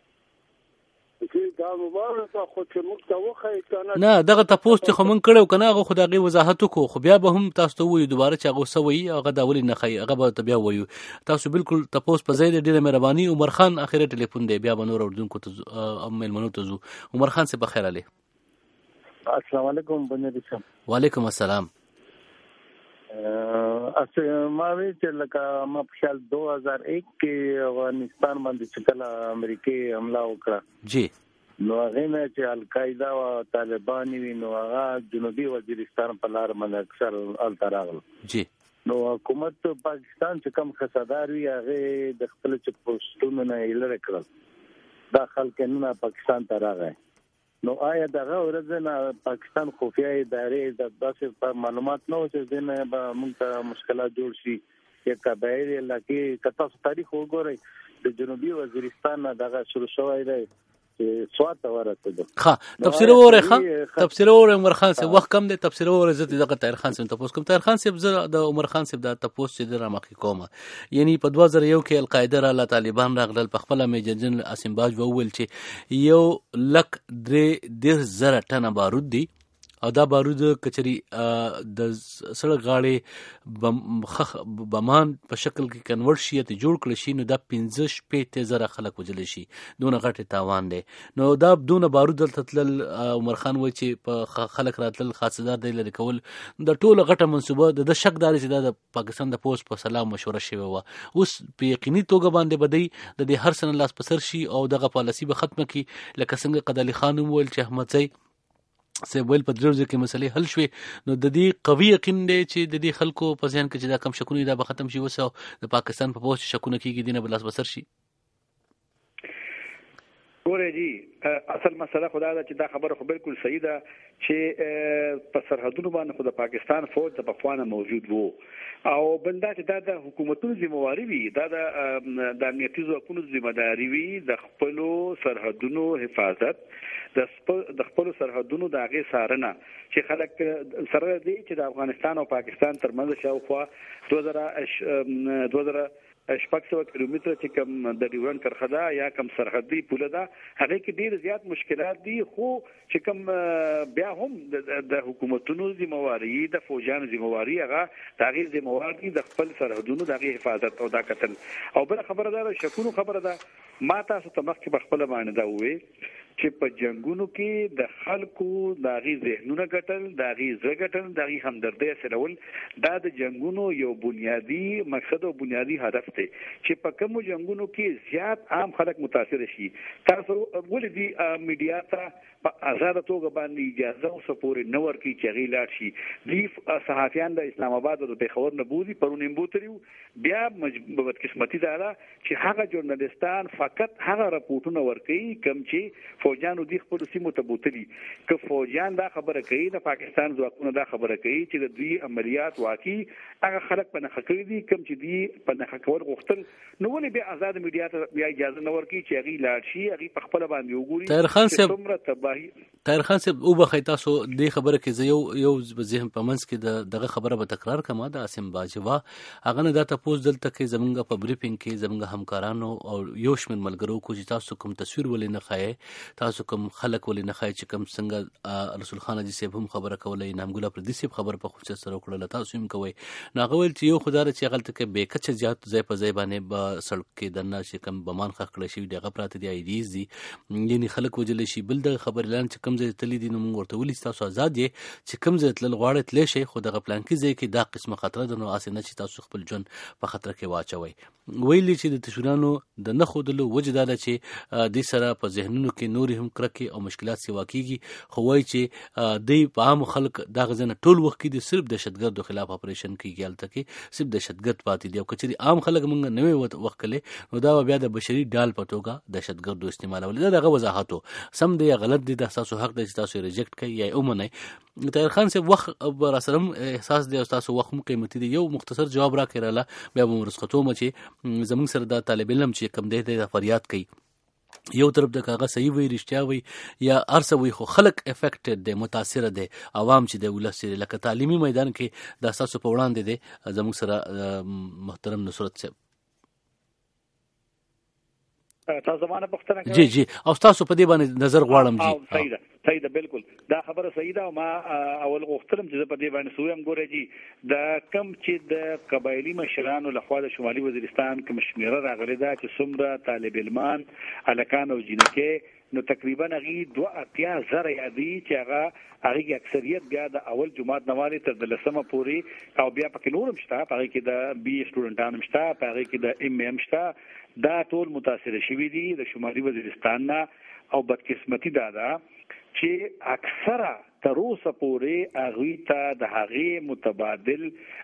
نه دغه تاسو چې خو مونږ کړو کنه هغه خدای وضاحت کو خو بیا به هم تاسو ته وایو دوباره چې هغه سوي هغه دا ولې نه خي هغه به بیا وایو تاسو بالکل تاسو په ځای ډیره مهرباني عمر خان اخیره ټلیفون دی بیا به نور اردوونکو ته ملمنو ته زو عمر خان سے بخیر علي السلام علیکم بنری صاحب وعلیکم السلام ما وی چې لکه ما په خیال 2001 کې افغانستان باندې چې کله امریکای حمله وکړه جی نو هغه نه چې القاعده او طالبان وی نو هغه جنوبي وزیرستان په لار باندې اکثر التراغل جی نو حکومت پاکستان چې کم خصدار وی هغه د خپل چې پوسټونو نه لری کړل دا خلک نه پاکستان ته راغی نو آیا دغه ورځ نه پاکستان خفیه ادارې د داسې معلومات نه و چې دنه به موږ ته مشکلات جوړ شي یا قبایل علاقې کته تاریخ وګورئ د جنوبي وزیرستان نه دغه شروع شوی دی سوات ورته ها تفسیر وره عمر خان سے وخت کم دی تفسیر وره عزت دغه طاهر خان سے تاسو کوم طاهر خان سے د عمر خان سے د تاسو چې د رامخي کومه یعنی په 2001 کې القاعده را طالبان راغلل په خپل میجر جنرال اسیم باج وویل چې یو لک درې زره ټنه بارود دی او دا بارود کچري د سړک غاړې بمان په شکل کې کنورټ شي ته جوړ کړل شي نو دا 15 زره خلک وجل شي دونه غټه تاوان دی نو دا دونه بارود تل عمر خان و چې په خلک راتل خاصدار دی لري کول د ټوله غټه منسوبه د شک دار چې د پاکستان د پوسټ په سلام مشوره شوی و اوس په یقیني توګه باندې بدی د دې هر سن لاس پسر شي او دغه پالیسی به ختمه کی لکه څنګه قدالي خان وویل چې احمد زئی سیبل په درځ کې مسلې حل شوي نو د دې قوي یقین دی چې د دې خلکو په ځان کې چې دا کم شکونه دا به ختم شي وسو د پاکستان په پوسټ شکونه کېږي دینه بلاس بسر شي ګوره جی اصل مسله خدا ده چې دا خبره خو بالکل صحیح ده چې په سرحدونو باندې خو د پاکستان فوج د پخوانه موجود وو او بل دا چې دا د حکومتونو ذمہواری وي دا د امنیتي ځواکونو ذمہداري وي د خپل سرحدونو حفاظت د خپل سرحدونو د هغه سارنه چې خلک سره دي چې د افغانستان او پاکستان ترمنځ شاوخوا 2000 کیلومتر چې کوم د ډیورنډ کرښه ده یا کوم سرحدي پوله ده هغه کې ډیر زیات مشکلات دي خو چې کوم بیا هم د حکومتونو ذمہواری د فوجانو ذمہواری هغه تغیر ذمہواری د خپل سرحدونو د حفاظت او د کتل او بل خبره ده شکونو خبره ده ما تاسو ته مخکې په خپل باندې دا وې چې په جنگونو کې د خلکو د غي ذهنونه ګټل د غي زړه ګټل د غي همدردی سره ول دا د جنگونو یو بنیادی مقصد او بنیادی هدف دی چې په کوم جنگونو کې زیات عام خلک متاثر شي تاسو ولې دی میډیا ته په آزاد توګه باندې اجازه او سپور نور کې چې غي لاړ شي دی صحافیان د اسلام آباد او د پیښور نه بوزي پرونیم بوتریو بیا مجبوریت قسمتي دا چې هغه ژورنالیستان فقط هغه راپورټونه ورکوي کوم چې فوجانو دی خپل سیمو ته بوتلی که فوجان دا خبره کوي د پاکستان ځواکونو دا خبره کوي چې د دوی عملیات واقعي هغه خلک په نخښه کوي دي کوم چې دی په نخښه کول غوښتل نو ولې به آزاد میډیا ته بیا اجازه نه ورکړي چې هغه لاړ شي هغه په خپل باندې وګوري طاهر خان صاحب او بخی تاسو دې خبره کې یو ذهن په منځ کې دغه خبره به تکرار کما د اسیم باجوا هغه نه دا تاسو دلته کې زمونږ په بریفینګ کې زمونږ همکارانو او یو شمن ملګرو کو چې تاسو کوم تصویر ولې نه خای تاسو کوم خلک ولې نه خای چې کوم څنګه رسول خان جی صاحب هم خبره کولای نامګولا پر دې خبر په خصوص سره وکړه تاسو هم کوي ناغول چې یو خدای چې غلطه کې به کچ زیات ځای په ځای باندې په سړک کې دنه چې کوم بمان خخ کړی شي دغه پراته دی ایډیز دي یعنی خلک وجل شي بل د خبر اعلان چې کوم ځای تللی دي نو موږ ورته ولې تاسو آزاد یې چې کوم ځای تل غواړي تل شي خو دغه پلان کې ځای کې دا قسمه خطر ده نو اسنه چې تاسو خپل جون په خطر کې واچوي ویلي چې د تشورانو د نه خودلو وجداله چې د سره په ذهنونو کې نور هم کرکه او مشکلات سي واقعيږي خو وای چې د عام خلک دا غزنه ټول وخت کې د صرف دهشتګردو خلاف اپریشن کیږي الته کې صرف دهشتګرد پاتې دی او کچري عام خلک مونږ نوې وخت کله نو دا بیا د بشري ډال پټوګه دهشتګردو استعمالول دغه وضاحتو سم دی غلط دی د تاسو حق دی چې تاسو ریجیکټ کړئ یا اومنه طاهر خان صاحب وخت بر سره احساس دی تاسو وخت هم قیمتي دی یو مختصر جواب را کړاله بیا به مرسختو مچ زمون سره د طالب علم چې کم دی د فریاد کوي یو طرف د کاغه صحیح وي رښتیا وي یا ارسه وي خو خلک افیکټډ دي متاثر دي عوام چې د ولسی لکه تعلیمي میدان کې د اساسو په وړاندې دي زموږ سره محترم نصرت صاحب تاسو زمانه پښتنه کوي جی او تاسو په دې باندې نظر غواړم جی صحیح ده بالکل دا خبره صحیح ده ما اول غوښتلم چې په دې باندې سویم ګوره جی د کم چې د قبایلی مشرانو لخوا د شمالي وزیرستان کوم شمیره راغلي ده چې څومره طالب علمان الکان او جنکه نو تقریبا هغه 2,000 یادي چې هغه اکثریت بیا د اول جماعت نوالي تر د لسمه پوري او بیا پکې نورم شته هغه کې د بي سټوډنټانو شته هغه کې د ام ام شته دا ټول متاثر شوي دي د شمالي وزیرستان نه او بدقسمتي دا چې اکثره تر اوسه پورې هغه ته د هغه متبادل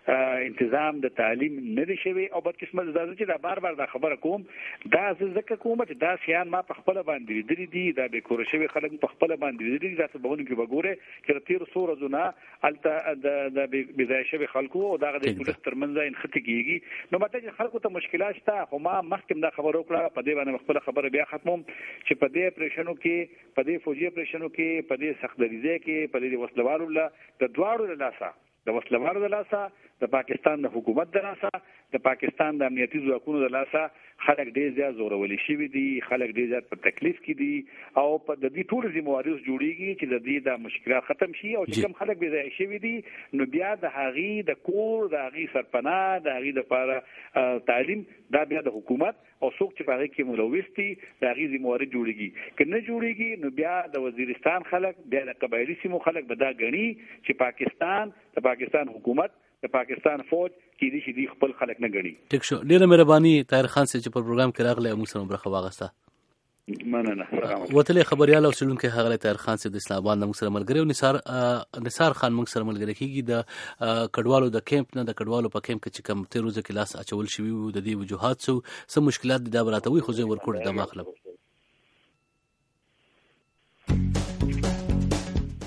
تنظیم د تعلیم نه دي شوی او بدقسمت دا چې دا بار بار دا خبره کوم دا ځکه کوم چې دا سیان ما په خپل باندې درې دي دا به کور شوی خلک په خپل باندې درې دا څه بهونه کې وګوره چې تیر سور زونه الته د بځای شوی خلکو او دا د پولیس ترمنځ ان خطي کیږي نو مته چې خلکو ته مشکلات شته خو ما مخکې دا خبره وکړه په دې باندې خپل خبره بیا ختموم چې په دې اپریشنو کې په دې فوجي اپریشنو کې په دې سخت دریزه کې په دې وسلوالو له د دواړو له لاسه د وسلوالو د لاسه د پاکستان د حکومت د لاسه د پاکستان د امنیتي ځواکونو د لاسه خلک ډېر زیات زورولي شوي دي خلک ډېر زیات په تکلیف کې دي او په د دې ټول ذمہواری جوړیږي چې د دې د مشکلات ختم شي او چې کوم خلک به ځای شوي دي نو بیا د هغې د کور د هغې سرپناه د هغې لپاره تعلیم دا بیا د حکومت او څوک چې په هغې کې ملوث دي د هغې ذمہواری جوړیږي که نه جوړیږي نو بیا د وزیرستان خلک بیا د قبایلي سیمو خلک به دا ګڼي چې پاکستان حکومت د پاکستان فوج کې دي چې خپل خلک نه ګڼي ټیک شو ډیره مهرباني طاهر خان چې په پروګرام کې راغلی موږ سره برخه واغسته مننه وتلې خبريال او سړونکو هغه طاهر خان چې د اسلام آباد موږ سره ملګری او نثار خان موږ سره ملګری کیږي د کډوالو د کیمپ نه د کډوالو په کیمپ کې چې کوم تیر ورځې کې لاس اچول شوی وو د دې وجوهات سم مشکلات د براتوي خو زه ورکوټ د مخلب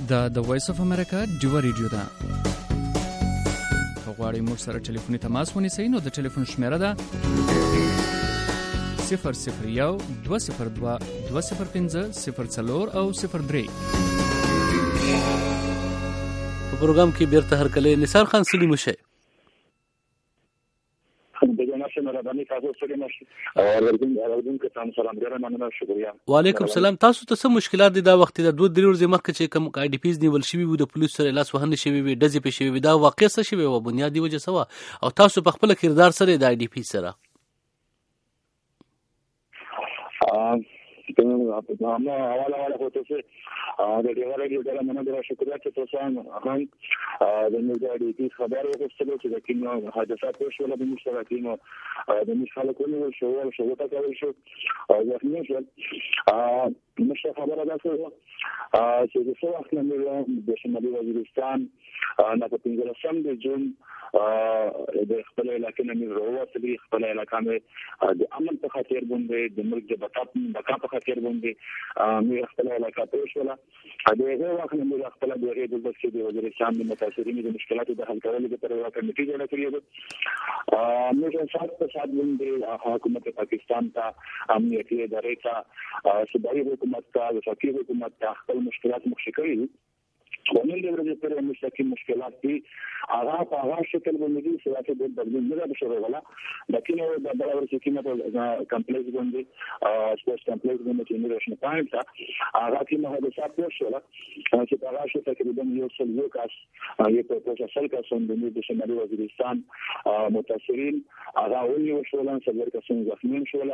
دا د وایس اف امریکا ډیو ریډیو ده. که غواړئ موږ سره ټلیفوني تماس ونیسئ نو د ټلیفون شمیره ده 001-202-205-04 او 03. په پروګرام کې بیرته هرکلی نثار خان سلیم شه. وعلیکم السلام. تاسو ته څه مشکلات دي دا وخت د 2-3 ورځې مخکې چې کوم آی ډي پیز نیول شوي وو د پولیسو سره لاس وهنه شوي وي ډزې پې شوي وي دا واقع څه شوی وه بنیادي وجه څه وه او تاسو په خپله کردار سره د آی ډي پیز سره حواله होते से د ډیوره کې د مننه شکریہ چې تاسو هم د موږ د خبر ورسره چې د کینو حادثات شول د مشترکینو د مشکلاتونو شو ته کوي شو ځکه چې مشه خبره ده چې د څو وخت نه د شمالي وزیرستان نه په 15 د جون د خپل علاقې نه وروسته خپل علاقې مې د امن په خاطر باندې د ملک د بقا په خاطر باندې مې خپل علاقې ته شوله هغه وخت نه مې خپل د غیر د وزیرستان د متاثرین د مشکلاتو د حل کولو لپاره یو کمیټه جوړه کړې ده. موږ سات په سات باندې حکومت پاکستان ته امنیتي ادارې ته صوبایي حکومت ته وفاقي حکومت ته خپل مشکلات مخکې ومن د ورځې پر مشکل مشکلات دي هغه شکل باندې سیاست د بدلون نه بشره ولا لکه د بل ورځې کې نه کمپلیکس باندې سپورت کمپلیکس باندې چې نشنه پاینټ هغه کې نه د سات وشوله چې هغه شته تقریبا یو څل یو کاس یو په څل کاس د شمالي وزیرستان متاثرین هغه ونی وشوله څلور کسان زخمی شوله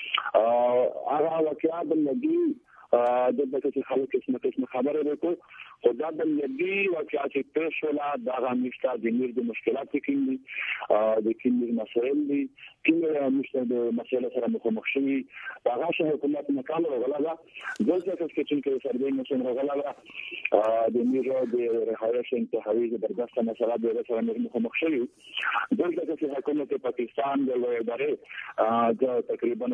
هغه واقعا د نبی د دغه خلک اسمه خبره وکړو خدا د لګي واقعا چې پېښولا دا غمیشته د میر د مشکلات کې دي د کیمیر مسائل دي کیمیر مشته د مسایل سره مخامخ شي هغه حکومت مکالمه وغلا دلته چې څنګه سربې مسن وغلا د میر د رهایش انتهایی د برداشت مسله د سره مخامخ شي دلته چې حکومت پاکستان د ادارې د تقریبا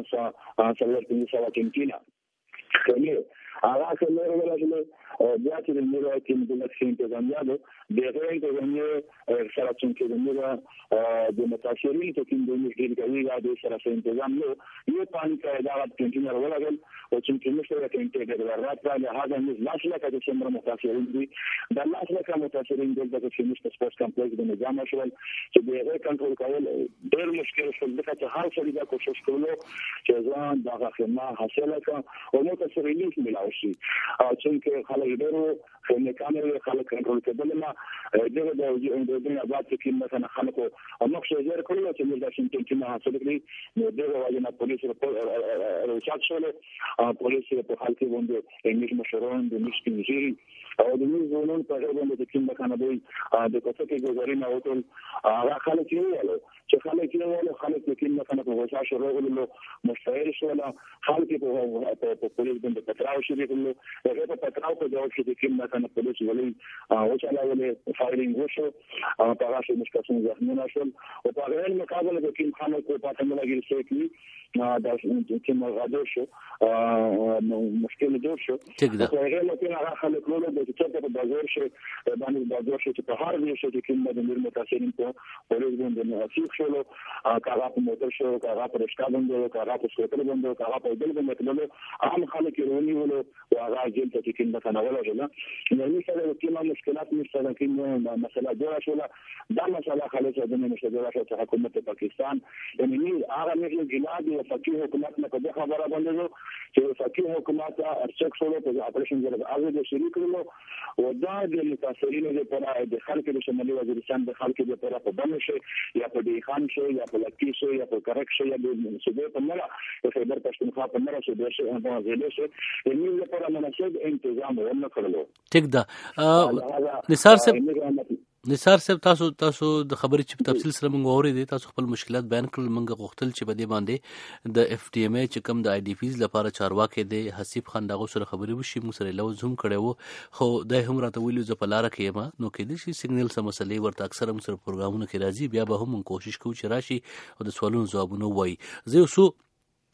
350 کینټینا کوي هغه څلور ورځې بیا چې د میرا کې د لکشن ته ځانګړو د غیر د ونی سره چې د میرا د متاثرین ته کوم د میګل کوي دا د سره تنظیم نو یو پانی کې دا کنټینر ولګل او چې مشره کنټینر ورات راځي هغه موږ لاس لکه د څومره متاثرین دي د لاس لکه متاثرین دلته چې موږ سپورت کمپلیکس د نظام شول چې د غیر کنټرول کول ډېر مشکل شول ځکه چې هر څه دا کوشش کولو چې ځان دغه خدمت حاصله کړي او متاثرین ملاوي شي چې خلک ډېرو خلک خلک کنټرول کېدل ما دغه د آباد کې مثلا خلکو او نقشه جوړ کړل چې موږ د شینټین کې حاصل کړی نو دغه واجب پولیس راچات شول پولیس په حال کې باندې انګلیش مشران د مشکل وزیر او د موږ په اړه باندې کوم کنه دوی د کوڅه کې ګوري نه وټول هغه خلک یې چې خلک یې خلک کې کنه په وسه شروع له مشتهر شول خلک په پولیس باندې پتراو شي دغه په پتراو په جواب شي کې کنه پولیس ولې او چلاولې فایرینګ وشو په هغه شي مشکل زخمی نشول او په غیر مقابله د کوم خلک په پاتې ملګری شي کې دا چې مغادر شو مشکل جوړ شو په غیر مقابله هغه خلک له د چې په بازار شي باندې بازار شي چې په هر ځای شي کې د میر متاثرین په پولیس باندې نصیب شول کاغه په موټر شو کاغه په رشکا باندې کاغه په سوتل باندې کاغه په دل باندې کله عام خلک ورونی ولو هغه جیل ته کې نه کناوله جنا یعنی سره کومه مشکلات مشترک کې مسله جوړه شو دا مسله خالص د مشترک شو حکومت پاکستان یعنی هغه نه جلاد او فقيه حکومت نه په خبره باندې چې فقيه حکومت ارچک شو په اپریشن جوړه هغه د شریک کړو او دا د متاثرین لپاره د خلک د شمالي وزیرستان د خلک لپاره په بنو شي یا په دی خان شي یا په لکی شي یا په کرک شي یا د صوبې په مله په خیبر پښتونخوا په مله شي د شي په ځای شي یعنی لپاره مناسب تنظیم ونه کړلو ټیک ده نثار صاحب تاسو د خبرې چې په تفصیل سره موږ اورېدې تاسو خپل مشکلات بیان کړل موږ غوښتل چې په دې باندې د اف ټي ام ای چې کوم د آی ډي پیز لپاره چارواکي دی حسیب خان دغه سره خبرې وشي موږ سره لوز هم کړو خو دا هم راته ویلو ز په لار کې ما نو کې دي چې سیګنل سم مسلې ورته اکثر موږ سره پروګرامونه کې راځي بیا به هم کوشش کوو چې راشي او د سوالونو ځوابونه وایي زه اوسو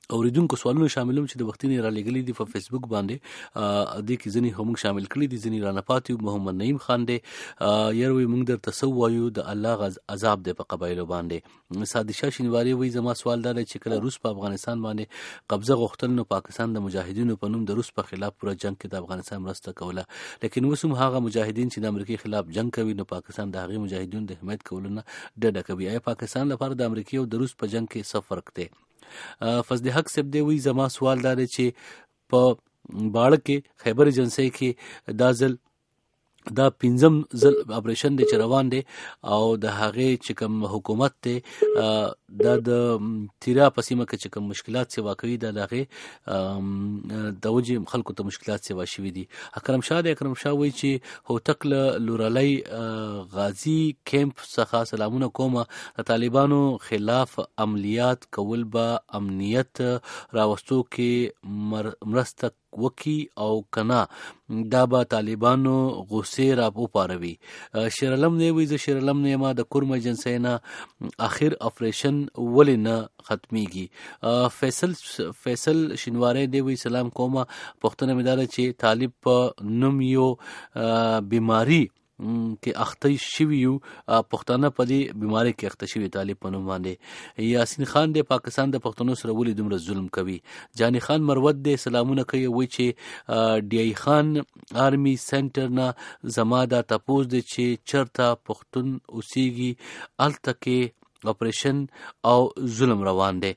اوریدونکو سوالونه شاملوم چې د وختینې را لګلې دي په فیسبوک باندې د کې ځنی هم شامل کړي دي ځنی را نه پاتې محمد نعیم خان دی یروي موږ درته سو وایو د الله عذاب دی په قبایلو باندې صادشاه شینواری وایي زما سوال دا چې کله روس په افغانستان باندې قبضه غوښتل نو پاکستان د مجاهدینو په نوم د روس په خلاف پوره جنگ کې د افغانستان مرسته کوله لیکن اوس هم هغه مجاهدین چې د امریکای خلاف جنگ کوي نو پاکستان د هغه مجاهدینو د حمایت کولو نه ډډه کوي آیا پاکستان لپاره د امریکای او د روس په جنگ کې څه فرق دی فضل حق صاحب دی وی زما سوال دا دی چې په باړه کې خیبر ایجنسی کې دا پنځم ځل اپریشن دی چې روان دی او د هغې چې کوم حکومت دی دا د تیرا په سیمه کې چې کوم مشکلات سیوا کوي دا د هغې د وجې خلکو ته مشکلات سیوا شوي دي اکرم شاه وایي چې هوتک له لورلی غازي کیمپ څخه سلامونه کومه د طالبانو خلاف عملیات کول به امنیت راوستو کې مرسته وکی او کنا دا به طالبانو غصې را وپاروي شیرعلم دی وایي زه شیرعلم نه یم د کورم ایجنسۍ نه اخر اپریشن ولې نه ختمیږي فیصل شینواری دی وایي سلام کومه پوښتنه مې دا ده چې طالب په نوم یو بیماری کې اخته شوي یو پښتانه په دې بیماری کې اخته شوي طالب په نوم باندې یاسین خان د پاکستان د پښتنو سره ولې دومره ظلم کوي جانی خان مروت د سلامونه کوي وایي چې ډی ای خان آرمی سنټر نه زما دا تپوس دی چې چرته پښتون اوسیږي الته کې اپریشن او ظلم روان دی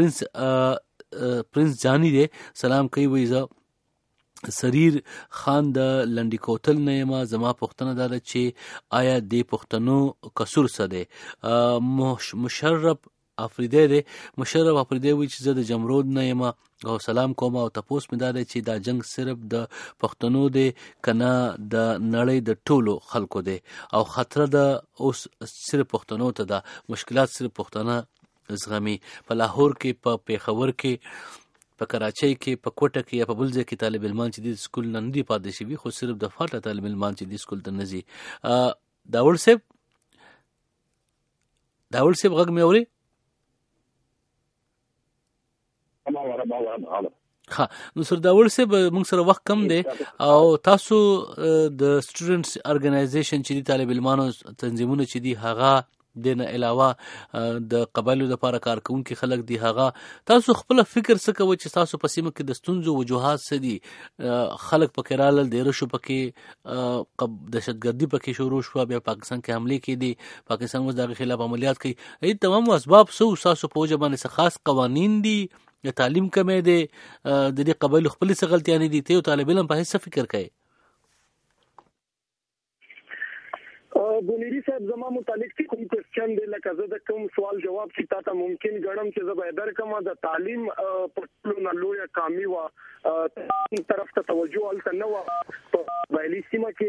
پرنس جانی دی سلام کوي وایي زه سریر خان د لنډی کوتل نه یم زما پوښتنه دا ده چې آیا د پښتنو قصور څه دی مشرف افریدی وایي چې زه د جمرود نه یم او سلام کوم او تپوس مې دا دی چې دا جنگ صرف د پښتنو دی کنه د نړۍ د ټولو خلکو دی او خطر ده اوس صرف پښتنو ته ده مشکلات صرف پښتانه زغمي په لاهور کې په پیښور کې په کراچۍ کې په کوټه کې یا په بل ځای کې طالب علمان چې د سکول نه دي پاتې شوي خو صرف د فاټه طالب علمان چې د سکول ته نه ځي داول صاحب غږ مې اوري ها نو سر داول صاحب موږ سره وخت کم دی او تاسو د سټوډنټس ارګنایزیشن چې د طالب علمانو تنظیمونه چې دي هغه دنه علاوه د قبایلو لپاره کار کوونکي خلک دي هغه تاسو خپل فکر څه کوئ چې تاسو په سیمه کې د ستونزو وجوهات څه دي خلک پکې رالل ډېر شو پکې دهشتګردي پکې شروع شو بیا پاکستان کې حمله کې دي پاکستان اوس دغه خلاف عملیات کوي ای تمام اسباب تاسو په وجه باندې خاص قوانین دي یا تعلیم کمې دي د دې قبایلو خپل څه غلطیانې دي ته طالب علم په هیڅ فکر کوي بونیری صاحب زما متعلق کوم کوېسچن دی لکه زه د کوم سوال جواب چې تاسو ممکن ګڼم چې زه به درکم د تعلیم په ټولو نه لویه کامي وه طرف ته توجه هلته نه وه په قبایلي سیمه کې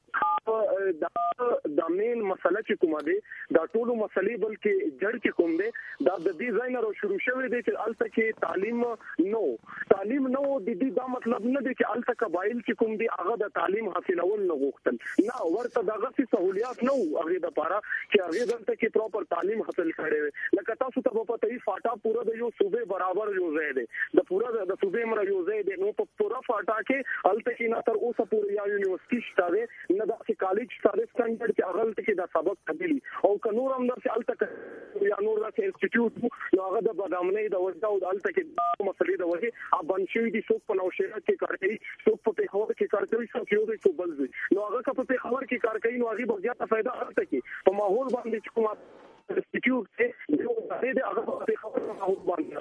دا مین مسله چې کومه دی دا ټولو مسلې بلکې جړ کې کوم دی دا د دې ځای نه شروع شوی دی چې هلته کې تعلیم نه د دې دا مطلب نه دی چې هلته قبایل چې کوم دی هغه د تعلیم حاصلول نه غوښتل نه ورته دغه سہولیات نو هغه د پاره چې هغه دلته کې پراپر تعلیم حاصل کړي لکه تاسو ته په پته ای فاټا پورا د یو صوبې برابر یو ځای دی د پورا د صوبې مر یو ځای دی نو په پورا فاټا کې الته کې نه تر اوسه پورې یا یونیورسيټي شته نه د کالج سره سټانډرډ کې هغه کې دا سبق تدلی او کنور هم د الته یا نور د انسټیټیوټ نو هغه د بدامنۍ د وجه او الته کې مسلې د وجه ابان شوی دي څوک په نوشهره کې کار کوي څوک په پیښور کې کار کوي څوک یو دی څوک بل دی نو هغه په پیښور کې کار کوي نو هغه به زیاته فائدہ هلته کې په ماحول باندې چې کومه انسټیټیوټ دی یو د هغه په پیښور ماحول باندې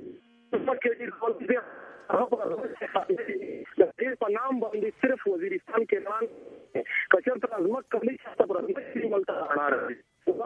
په نام باندې صرف وزیرستان کې اعلان کچر تر ازمت کلی چې پر دې ملته اړه راځي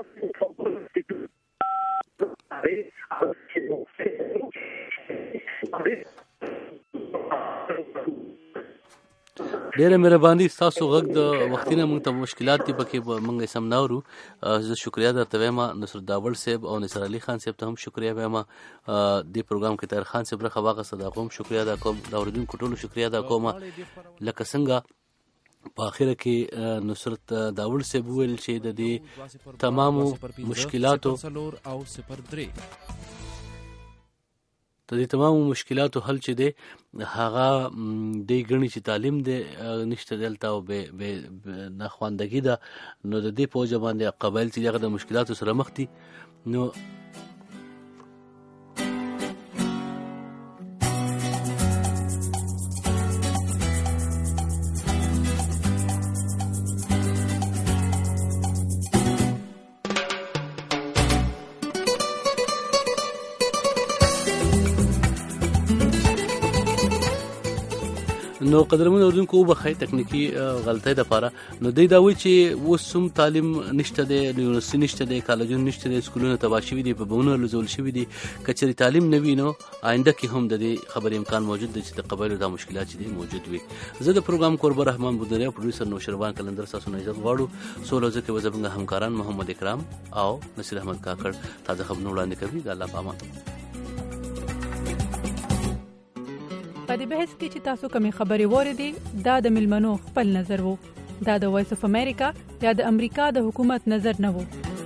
ډیره مهرباني تاسو غږ د وختینه موږ ته مشکلات دي پکې موږ سم ناورو زه شکریا درته وایم نصر داول صاحب او نصر علي خان صاحب ته هم شکریا وایم دې پروګرام کې طاهر خان صاحب راخه واغه صدا کوم شکریا ادا کوم دا اوریدونکو ټولو شکریا ادا کوم لکه څنګه په اخره کې نصرت داول صاحب ویل چې د دې تمامو مشکلاتو د دې تمام مشکلاتو حل چې دی هغه د غني چې تعلیم دی نشته دلته او به ناخواندګي ده، نو د دې په وجه باندې قبایل چې دغه د مشکلاتو سره مخ دي. نو نو قدرمن اوردونکو وبخښئ تکنیکی غلطۍ دپاره. نو دوی دا وایي چې اوس هم تعلیم نشته دی، یونیورسټي نشته دی، کالجونه نشته دی، سکولونه تباه شوي دي، په بمونو لزول شوي دي. که چېرې تعلیم نه وي نو آینده کې هم د دې خبرې امکان موجود دی چې د قبایلو دا مشکلات چې دي موجود وي. زه د پروګرام کوربه رحمان بودری او پروډوسر نوشروان کلندر ستاسو نه عزت غواړو. سوله ځکه به زموږ همکاران محمد اکرام او نصیر احمد کاکړ تازه خبرونه وړاندې کوي. د الله په امان. په دې بحث کې چې تاسو کومې خبرې واورېدې دا د ملمنو خپل نظر وو، دا د وایس اف امریکا یا د امریکا د حکومت نظر نه وو.